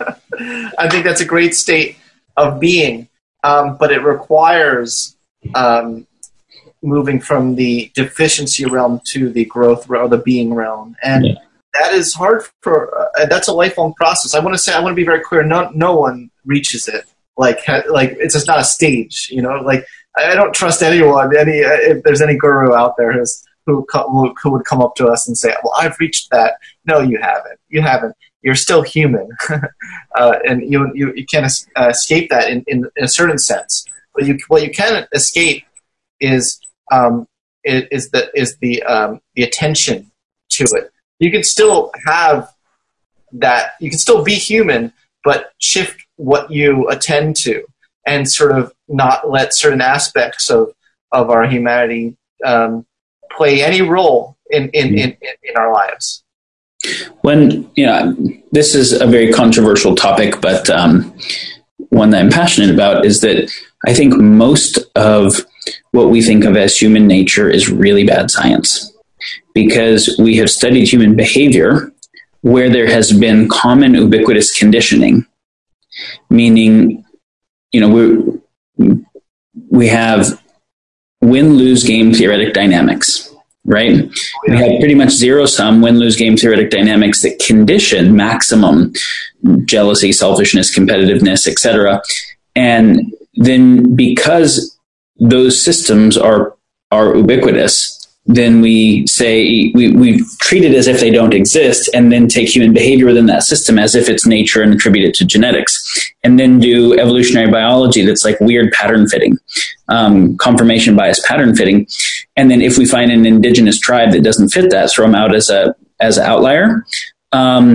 I think that's a great state of being, um, but it requires um, moving from the deficiency realm to the growth realm, the being realm, and yeah. that is hard for. Uh, that's a lifelong process. I want to say, I want to be very clear. No, no one reaches it. Like, like it's just not a stage. You know, like I don't trust anyone. Any if there's any guru out there who's. Who, who would come up to us and say, well, I've reached that. No, you haven't. You haven't. You're still human. uh, and you, you, you can't uh, escape that in, in, in a certain sense. But you, what you can escape is, um, is the, is the, um, the attention to it. You can still have that. You can still be human, but shift what you attend to and sort of not let certain aspects of, of our humanity, um, play any role in, in, in, in our lives. When, you know, this is a very controversial topic, but um, one that I'm passionate about is that I think most of what we think of as human nature is really bad science, because we have studied human behavior where there has been common ubiquitous conditioning, meaning, you know, we we have win-lose game theoretic dynamics, right? Yeah. We have pretty much zero-sum win-lose game theoretic dynamics that condition maximum jealousy, selfishness, competitiveness, et cetera. And then because those systems are are ubiquitous, then we say we, we treat it as if they don't exist, and then take human behavior within that system as if it's nature and attribute it to genetics, and then do evolutionary biology that's like weird pattern fitting, um, confirmation bias pattern fitting. And then if we find an indigenous tribe that doesn't fit that, throw them out as a as an outlier. Um,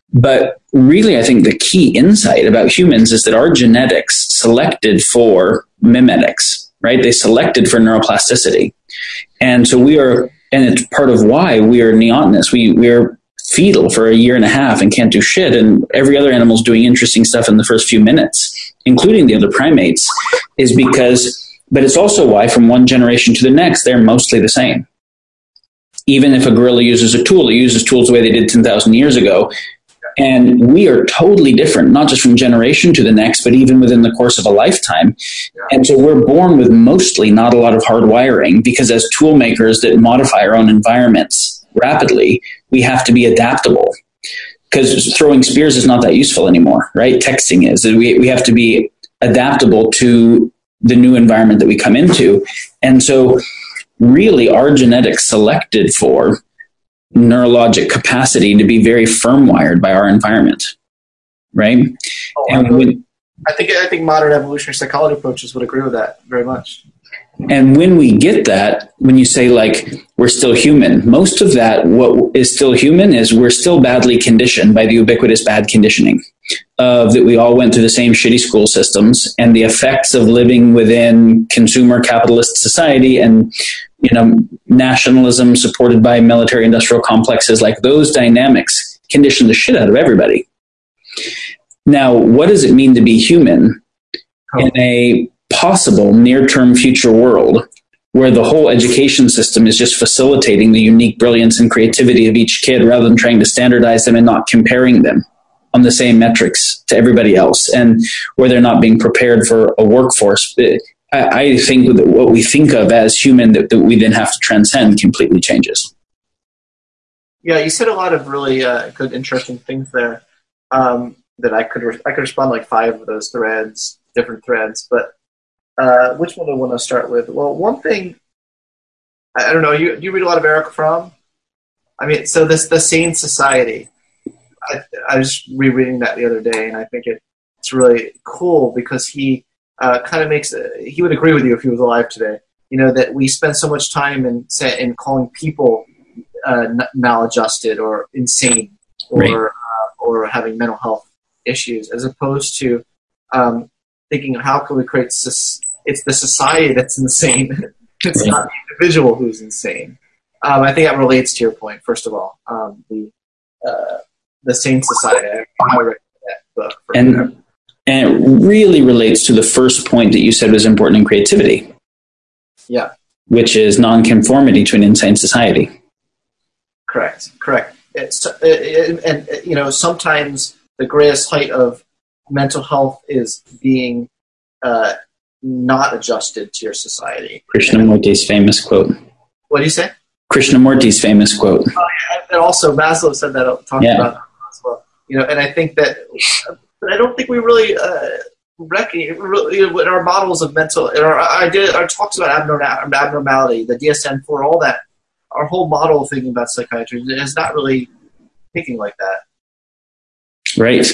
But really, I think the key insight about humans is that our genetics selected for mimetics, right? They selected for neuroplasticity. And so we are, and it's part of why we are neotenous. We, we are fetal for a year and a half and can't do shit. And every other animal's doing interesting stuff in the first few minutes, including the other primates, is because, but it's also why from one generation to the next, they're mostly the same. Even if a gorilla uses a tool, it uses tools the way they did ten thousand years ago. And we are totally different, not just from generation to the next, but even within the course of a lifetime. And so we're born with mostly not a lot of hard wiring, because as tool makers that modify our own environments rapidly, we have to be adaptable. Because throwing spears is not that useful anymore, right? Texting is. We, we have to be adaptable to the new environment that we come into. And so really our genetics selected for neurologic capacity to be very firm wired by our environment, right? Oh, and when, I think I think modern evolutionary psychology approaches would agree with that very much. And when we get that, when you say like we're still human, most of that, what is still human is we're still badly conditioned by the ubiquitous bad conditioning of that we all went through the same shitty school systems, and the effects of living within consumer capitalist society and, you know, nationalism supported by military industrial complexes, like those dynamics condition the shit out of everybody. Now, what does it mean to be human oh. in a possible near-term future world where the whole education system is just facilitating the unique brilliance and creativity of each kid rather than trying to standardize them and not comparing them on the same metrics to everybody else, and where they're not being prepared for a workforce? I, I think that what we think of as human that, that we then have to transcend completely changes. Yeah, you said a lot of really uh, good, interesting things there um, that I could re- I could respond like five of those threads, different threads, but Uh, which one do I want to start with? Well, one thing, I, I don't know, you, do you read a lot of Erich Fromm? I mean, so this, the Sane Society, I, I was rereading that the other day, and I think it, it's really cool because he uh, kind of makes, a, he would agree with you if he was alive today, you know, that we spend so much time in, in calling people uh, maladjusted or insane or, right. uh, or having mental health issues, as opposed to um, thinking of how can we create, it's the society that's insane. It's right. not the individual who's insane. Um, I think that relates to your point, first of all. Um, the uh, the Sane Society, I read that book. And, and it really relates to the first point that you said was important in creativity. Yeah. Which is nonconformity to an insane society. Correct, correct. It's, it, it, and, you know, sometimes the greatest height of mental health is being uh, not adjusted to your society. Krishnamurti's famous quote. What do you say? Krishnamurti's famous quote. Oh, yeah. And also Maslow said that, talked yeah. about that as well. You know, and I think that, but I don't think we really uh, recognize, really, in our models of mental, in our idea, our talks about abnormal, abnormality, the D S M four, all that, our whole model of thinking about psychiatry is not really thinking like that. Right.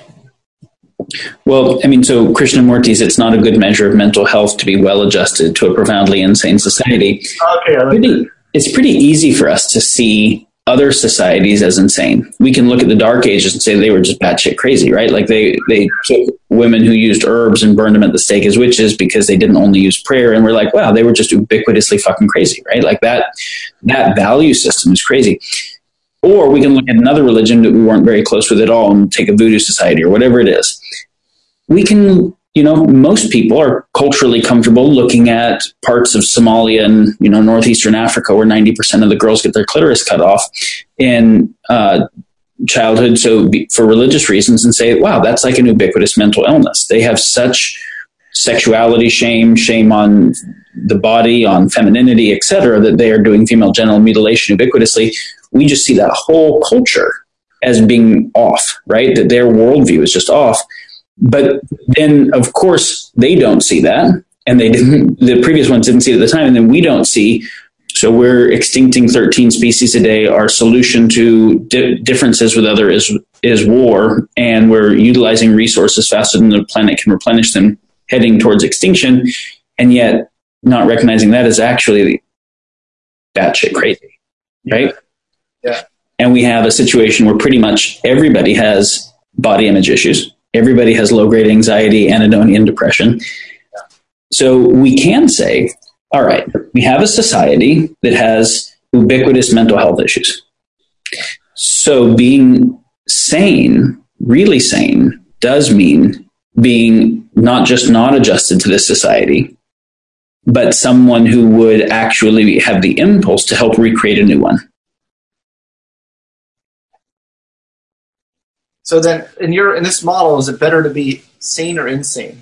Well, I mean, so Krishnamurti's, it's not a good measure of mental health to be well adjusted to a profoundly insane society. Okay, I like pretty, it's pretty easy for us to see other societies as insane. We can look at the Dark Ages and say they were just batshit crazy, right? Like they, they took women who used herbs and burned them at the stake as witches because they didn't only use prayer. And we're like, wow, they were just ubiquitously fucking crazy, right? Like that, that value system is crazy. Or we can look at another religion that we weren't very close with at all and take a voodoo society or whatever it is. We can, you know, most people are culturally comfortable looking at parts of Somalia and, you know, northeastern Africa where ninety percent of the girls get their clitoris cut off in uh, childhood. So for religious reasons, and say, wow, that's like an ubiquitous mental illness. They have such sexuality shame, shame on the body, on femininity, et cetera, that they are doing female genital mutilation ubiquitously. We just see that whole culture as being off, right? That their worldview is just off. But then, of course, they don't see that. And they didn't, the previous ones didn't see it at the time. And then we don't see. So we're extincting thirteen species a day. Our solution to di- differences with other is, is war. And we're utilizing resources faster than the planet can replenish them, heading towards extinction. And yet not recognizing that is actually batshit crazy, right? Yeah. and we have a situation where pretty much everybody has body image issues. Everybody has low-grade anxiety, anhedonia, and depression. So we can say, all right, we have a society that has ubiquitous mental health issues. So being sane, really sane, does mean being not just not adjusted to this society, but someone who would actually have the impulse to help recreate a new one. So then, in your in this model, is it better to be sane or insane?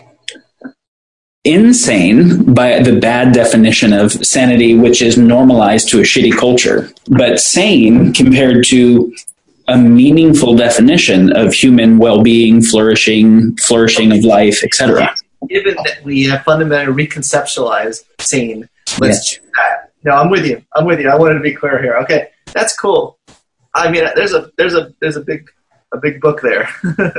Insane, by the bad definition of sanity, which is normalized to a shitty culture, but sane compared to a meaningful definition of human well-being, flourishing, flourishing of life, et cetera. Given that we have fundamentally reconceptualized sane, let's yeah. choose that. No, I'm with you. I'm with you. I wanted to be clear here. Okay, that's cool. I mean, there's a there's a there's a big a big book there.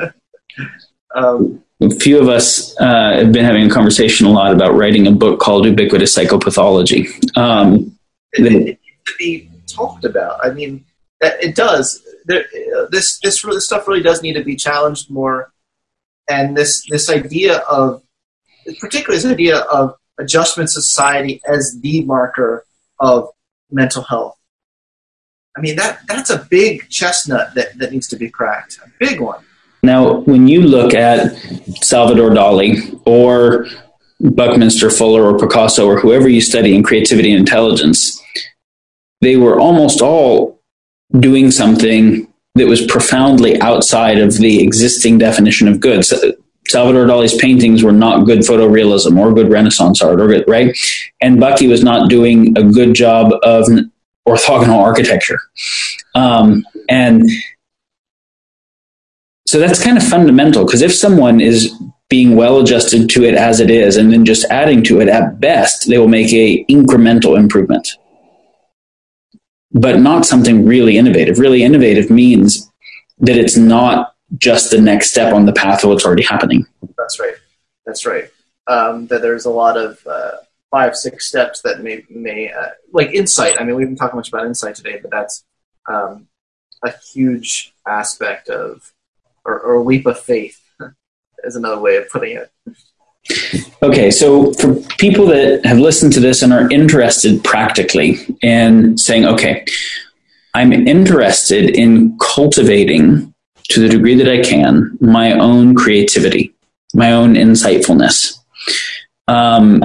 um, A few of us uh, have been having a conversation a lot about writing a book called Ubiquitous Psychopathology. Um, it, it needs to be talked about. I mean, it does. There, this this really, stuff really does need to be challenged more. And this this idea of, particularly this idea of adjustment society as the marker of mental health. I mean, that that's a big chestnut that, that needs to be cracked. A big one. Now, when you look at Salvador Dali or Buckminster Fuller or Picasso or whoever you study in creativity and intelligence, they were almost all doing something that was profoundly outside of the existing definition of good. So Salvador Dali's paintings were not good photorealism or good Renaissance art, or good, right? And Bucky was not doing a good job of orthogonal architecture. Um, and So that's kind of fundamental, because if someone is being well adjusted to it as it is and then just adding to it, at best, they will make a incremental improvement, but not something really innovative. Really innovative means that it's not just the next step on the path of what's already happening. That's right. That's right. Um, that there's a lot of uh, five, six steps that may, may uh, like insight. I mean, we haven't talked much about insight today, but that's um, a huge aspect of, or, or a leap of faith is another way of putting it. Okay, so for people that have listened to this and are interested practically in saying, okay, I'm interested in cultivating, to the degree that I can, my own creativity, my own insightfulness. Um,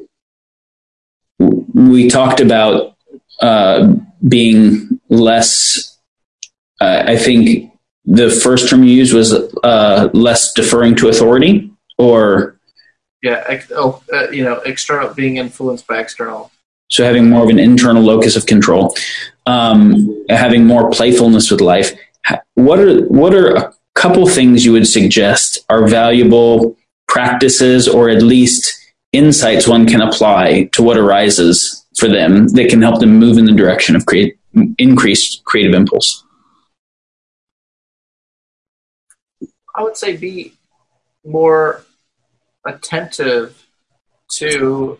we talked about uh, being less, uh, I think the first term you used was uh, less deferring to authority, or... Yeah, ex- oh, uh, you know, external, being influenced by external. So having more of an internal locus of control, um, having more playfulness with life. What are what are a couple things you would suggest are valuable practices, or at least insights one can apply to what arises for them that can help them move in the direction of create increased creative impulse? I would say be more attentive to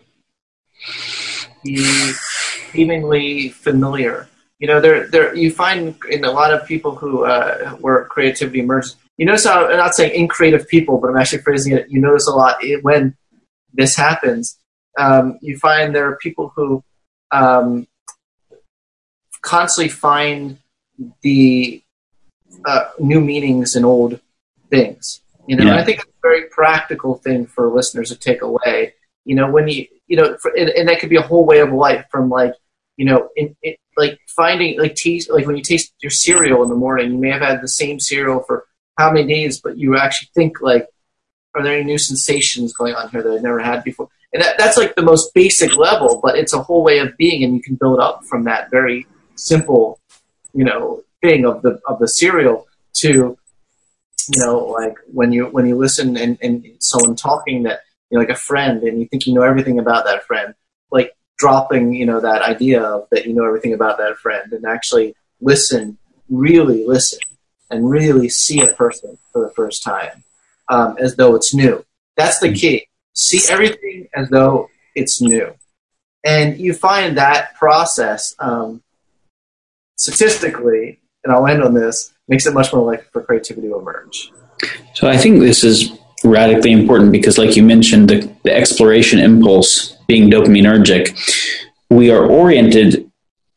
the seemingly familiar. You know, there, there. You find in a lot of people who uh, where creativity emerges. You notice how I'm not saying in creative people, but I'm actually phrasing it. You notice a lot it, when this happens. Um, you find there are people who um, constantly find the uh, new meanings in old things. You know, yeah. And I think it's a very practical thing for listeners to take away. You know, when you, you know, for, and, and that could be a whole way of life, from like, you know, in, in, like finding, like taste, like when you taste your cereal in the morning, you may have had the same cereal for how many days, but you actually think like, are there any new sensations going on here that I've never had before? And that, that's like the most basic level, but it's a whole way of being, and you can build up from that very simple, you know, thing of the of the cereal to, you know, like when you when you listen and, and someone talking that, you know, like a friend, and you think you know everything about that friend, like dropping, you know, that idea of that you know everything about that friend, and actually listen, really listen, and really see a person for the first time um, as though it's new. That's the key. See everything as though it's new. And you find that process um, statistically, and I'll end on this, makes it much more likely for creativity to emerge. So I think this is radically important because, like you mentioned, the, the exploration impulse being dopaminergic, we are oriented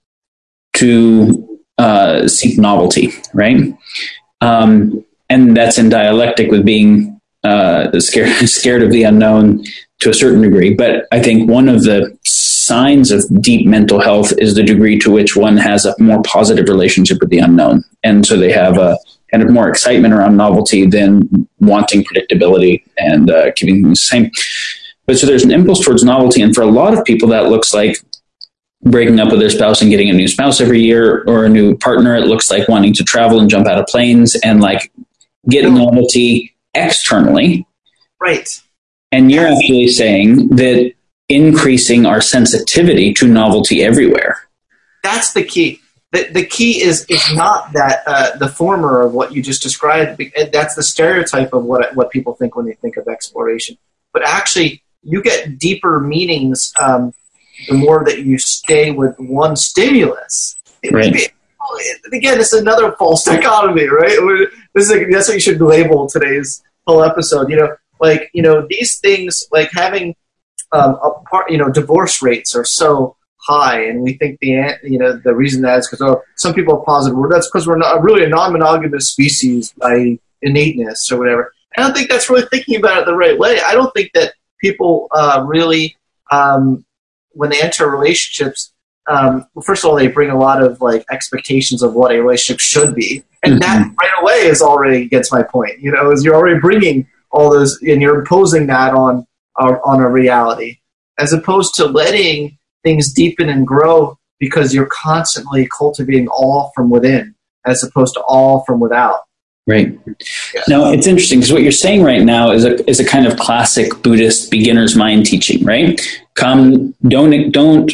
to uh, seek novelty, right? Um, and that's in dialectic with being uh, scared, scared of the unknown to a certain degree. But I think one of the signs of deep mental health is the degree to which one has a more positive relationship with the unknown. And so they have a kind of more excitement around novelty than wanting predictability and uh, keeping things the same. But so there's an impulse towards novelty. And for a lot of people, that looks like breaking up with their spouse and getting a new spouse every year, or a new partner. It looks like wanting to travel and jump out of planes and like get novelty externally. Right. And you're actually saying that increasing our sensitivity to novelty everywhere. That's the key. The, the key is is not that uh, the former of what you just described. That's the stereotype of what what people think when they think of exploration. But actually, you get deeper meanings um, the more that you stay with one stimulus. Right. It, again, this is another false dichotomy, right? This is, that's what you should label today's whole episode. You know, like you know these things, like having um, a part. You know, divorce rates are so high, and we think the you know the reason that is because oh, some people are positive. Well, that's because we're not really a non-monogamous species by innateness or whatever. I don't think that's really thinking about it the right way. I don't think that people uh, really, um, when they enter relationships, um, well, first of all, they bring a lot of like expectations of what a relationship should be, and mm-hmm. that right away is already gets my point. You know, is you're already bringing all those, and you're imposing that on uh, on a reality, as opposed to letting things deepen and grow because you're constantly cultivating all from within, as opposed to all from without. Right. Yeah. Now, it's interesting because what you're saying right now is a is a kind of classic Buddhist beginner's mind teaching, right? Come, don't don't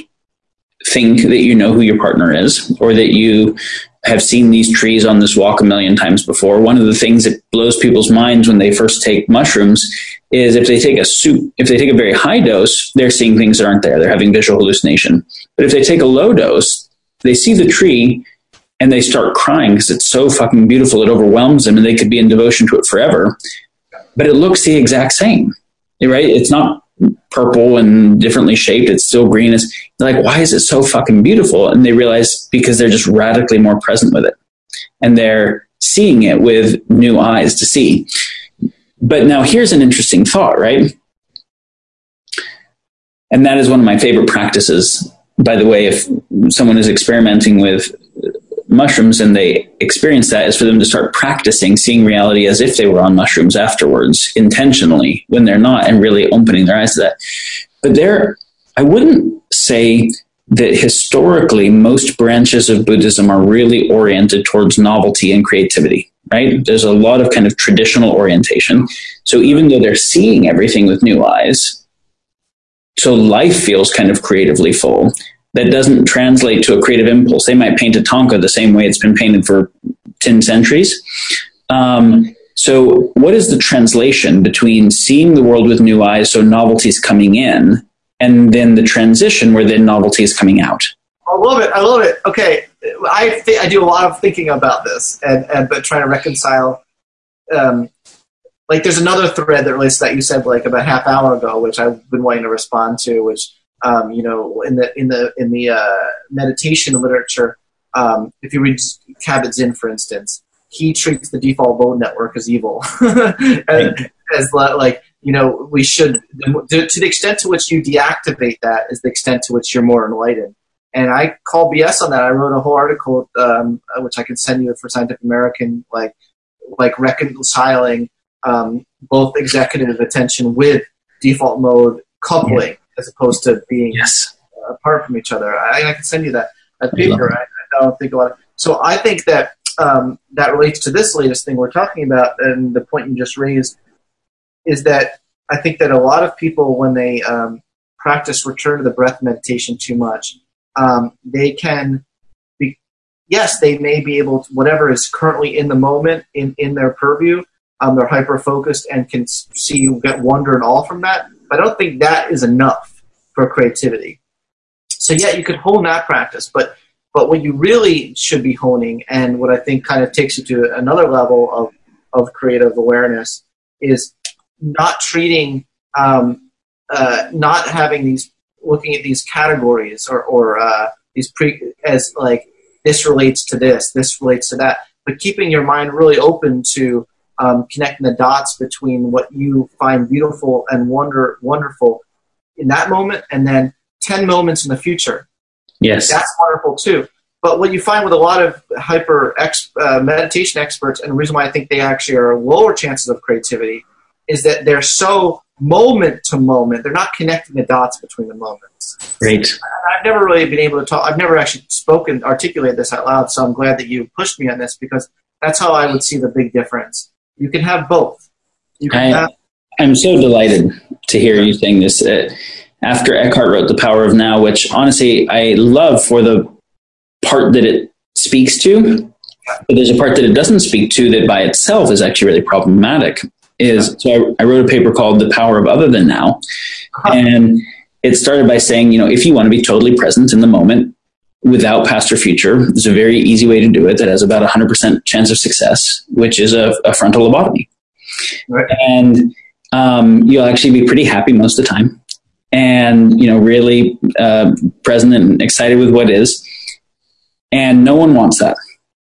think that you know who your partner is or that you have seen these trees on this walk a million times before. One of the things that blows people's minds when they first take mushrooms is if they take a soup, if they take a very high dose, they're seeing things that aren't there. They're having visual hallucination. But if they take a low dose, they see the tree and they start crying because it's so fucking beautiful. It overwhelms them and they could be in devotion to it forever. But it looks the exact same, right? It's not purple and differently shaped. It's still green. It's like, why is it so fucking beautiful? And they realize because they're just radically more present with it. And they're seeing it with new eyes to see. But now here's an interesting thought, right? And that is one of my favorite practices. By the way, if someone is experimenting with mushrooms and they experience that, is for them to start practicing seeing reality as if they were on mushrooms afterwards, intentionally, when they're not, and really opening their eyes to that. But there, I wouldn't say that historically most branches of Buddhism are really oriented towards novelty and creativity, right? There's a lot of kind of traditional orientation. So even though they're seeing everything with new eyes, so life feels kind of creatively full. That doesn't translate to a creative impulse. They might paint a Tonka the same way it's been painted for ten centuries. Um, so what is the translation between seeing the world with new eyes, so novelty is coming in, and then the transition where then novelty is coming out? I love it. I love it. Okay. I th- I do a lot of thinking about this, and, and but trying to reconcile. Um, like there's another thread that relates to that you said like about a half hour ago, which I've been wanting to respond to, which Um, you know, in the in the in the uh, meditation literature, um, if you read Kabat-Zinn, for instance, he treats the default mode network as evil, and, as like you know we should to, to the extent to which you deactivate that is the extent to which you're more enlightened. And I call B S on that. I wrote a whole article um, which I can send you for Scientific American, like like reconciling um, both executive attention with default mode coupling. Yeah. As opposed to being yes. uh, apart from each other. I, I can send you that, that paper. I, I don't think a lot of, so I think that um, that relates to this latest thing we're talking about, and the point you just raised is that I think that a lot of people, when they um, practice return to the breath meditation too much, um, they can be, yes, they may be able to, whatever is currently in the moment in, in their purview, um, they're hyper-focused and can see you get wonder and all from that. I don't think that is enough for creativity. So yeah, you could hone that practice, but But what you really should be honing, and what I think kind of takes you to another level of, of creative awareness, is not treating, um, uh, not having these, looking at these categories or, or uh, these pre as like, this relates to this, this relates to that, but keeping your mind really open to um, connecting the dots between what you find beautiful and wonder wonderful in that moment, and then ten moments in the future. Yes, that's wonderful too. But what you find with a lot of hyper ex, uh, meditation experts, and the reason why I think they actually are lower chances of creativity, is that they're so moment to moment. They're not connecting the dots between the moments. Great. I've never really been able to talk. I've never actually spoken, articulated this out loud. So I'm glad that you pushed me on this, because that's how I would see the big difference. You can have both. You can I, have. I'm so delighted to hear you saying this. Uh, after Eckhart wrote The Power of Now, which honestly I love for the part that it speaks to, but there's a part that it doesn't speak to that by itself is actually really problematic. Is so I, I wrote a paper called The Power of Other Than Now, and it started by saying, you know, if you want to be totally present in the moment without past or future, there's a very easy way to do it that has about a hundred percent chance of success, which is a, a frontal lobotomy. Right. And um, you'll actually be pretty happy most of the time, and you know, really uh, present and excited with what is. And no one wants that.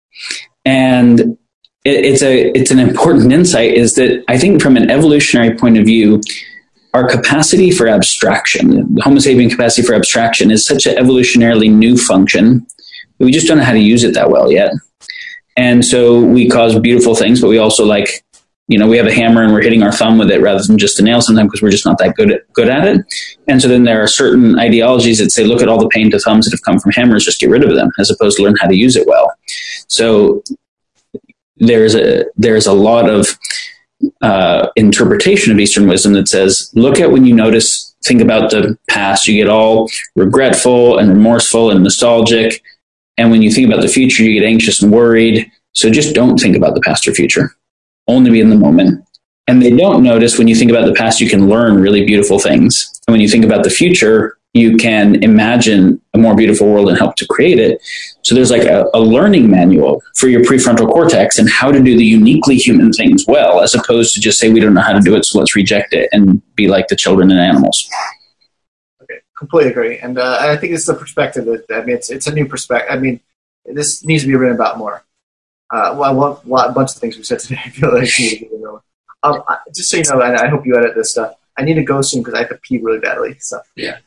And it, it's a it's an important insight, is that I think from an evolutionary point of view, our capacity for abstraction, the Homo sapien capacity for abstraction, is such an evolutionarily new function. We just don't know how to use it that well yet. And so we cause beautiful things, but we also like, you know, we have a hammer and we're hitting our thumb with it rather than just a nail sometimes, because we're just not that good at, good at it. And so then there are certain ideologies that say, look at all the pain to thumbs that have come from hammers, just get rid of them, as opposed to learn how to use it well. So there's a, there's a lot of uh, interpretation of Eastern wisdom that says, look at when you notice, think about the past, you get all regretful and remorseful and nostalgic. And when you think about the future, you get anxious and worried. So just don't think about the past or future. Only be in the moment. And they don't notice when you think about the past, you can learn really beautiful things. And when you think about the future, you can imagine a more beautiful world and help to create it. So there's like a, a learning manual for your prefrontal cortex and how to do the uniquely human things well, as opposed to just say, we don't know how to do it, so let's reject it and be like the children and animals. Okay, completely agree. And uh, I think it's the perspective that, I mean, it's, it's a new perspective. I mean, this needs to be written about more. Uh, well, I want a, lot, a bunch of things we said today. I feel like you need to know. Um, I, just so you know, and I hope you edit this stuff, I need to go soon because I have to pee really badly. So yeah.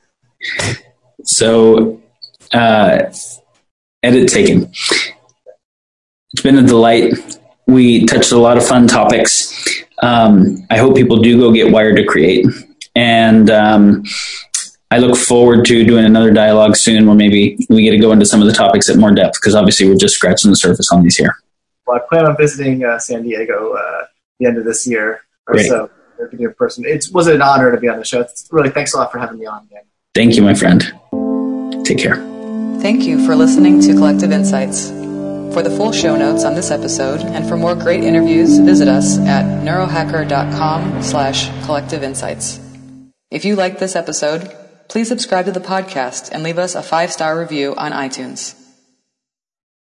So, uh, edit taken. It's been a delight. We touched a lot of fun topics. Um, I hope people do go get Wired to Create, and um, I look forward to doing another dialogue soon, where maybe we get to go into some of the topics at more depth, because obviously we're just scratching the surface on these here. Well, I plan on visiting uh, San Diego uh, the end of this year or Great. so. In person. It was an honor to be on the show. It's really, thanks a lot for having me on, Dan. Thank you, my friend. Take care. Thank you for listening to Collective Insights. For the full show notes on this episode and for more great interviews, visit us at neurohacker.com slash collective insights. If you liked this episode, please subscribe to the podcast and leave us a five-star review on iTunes.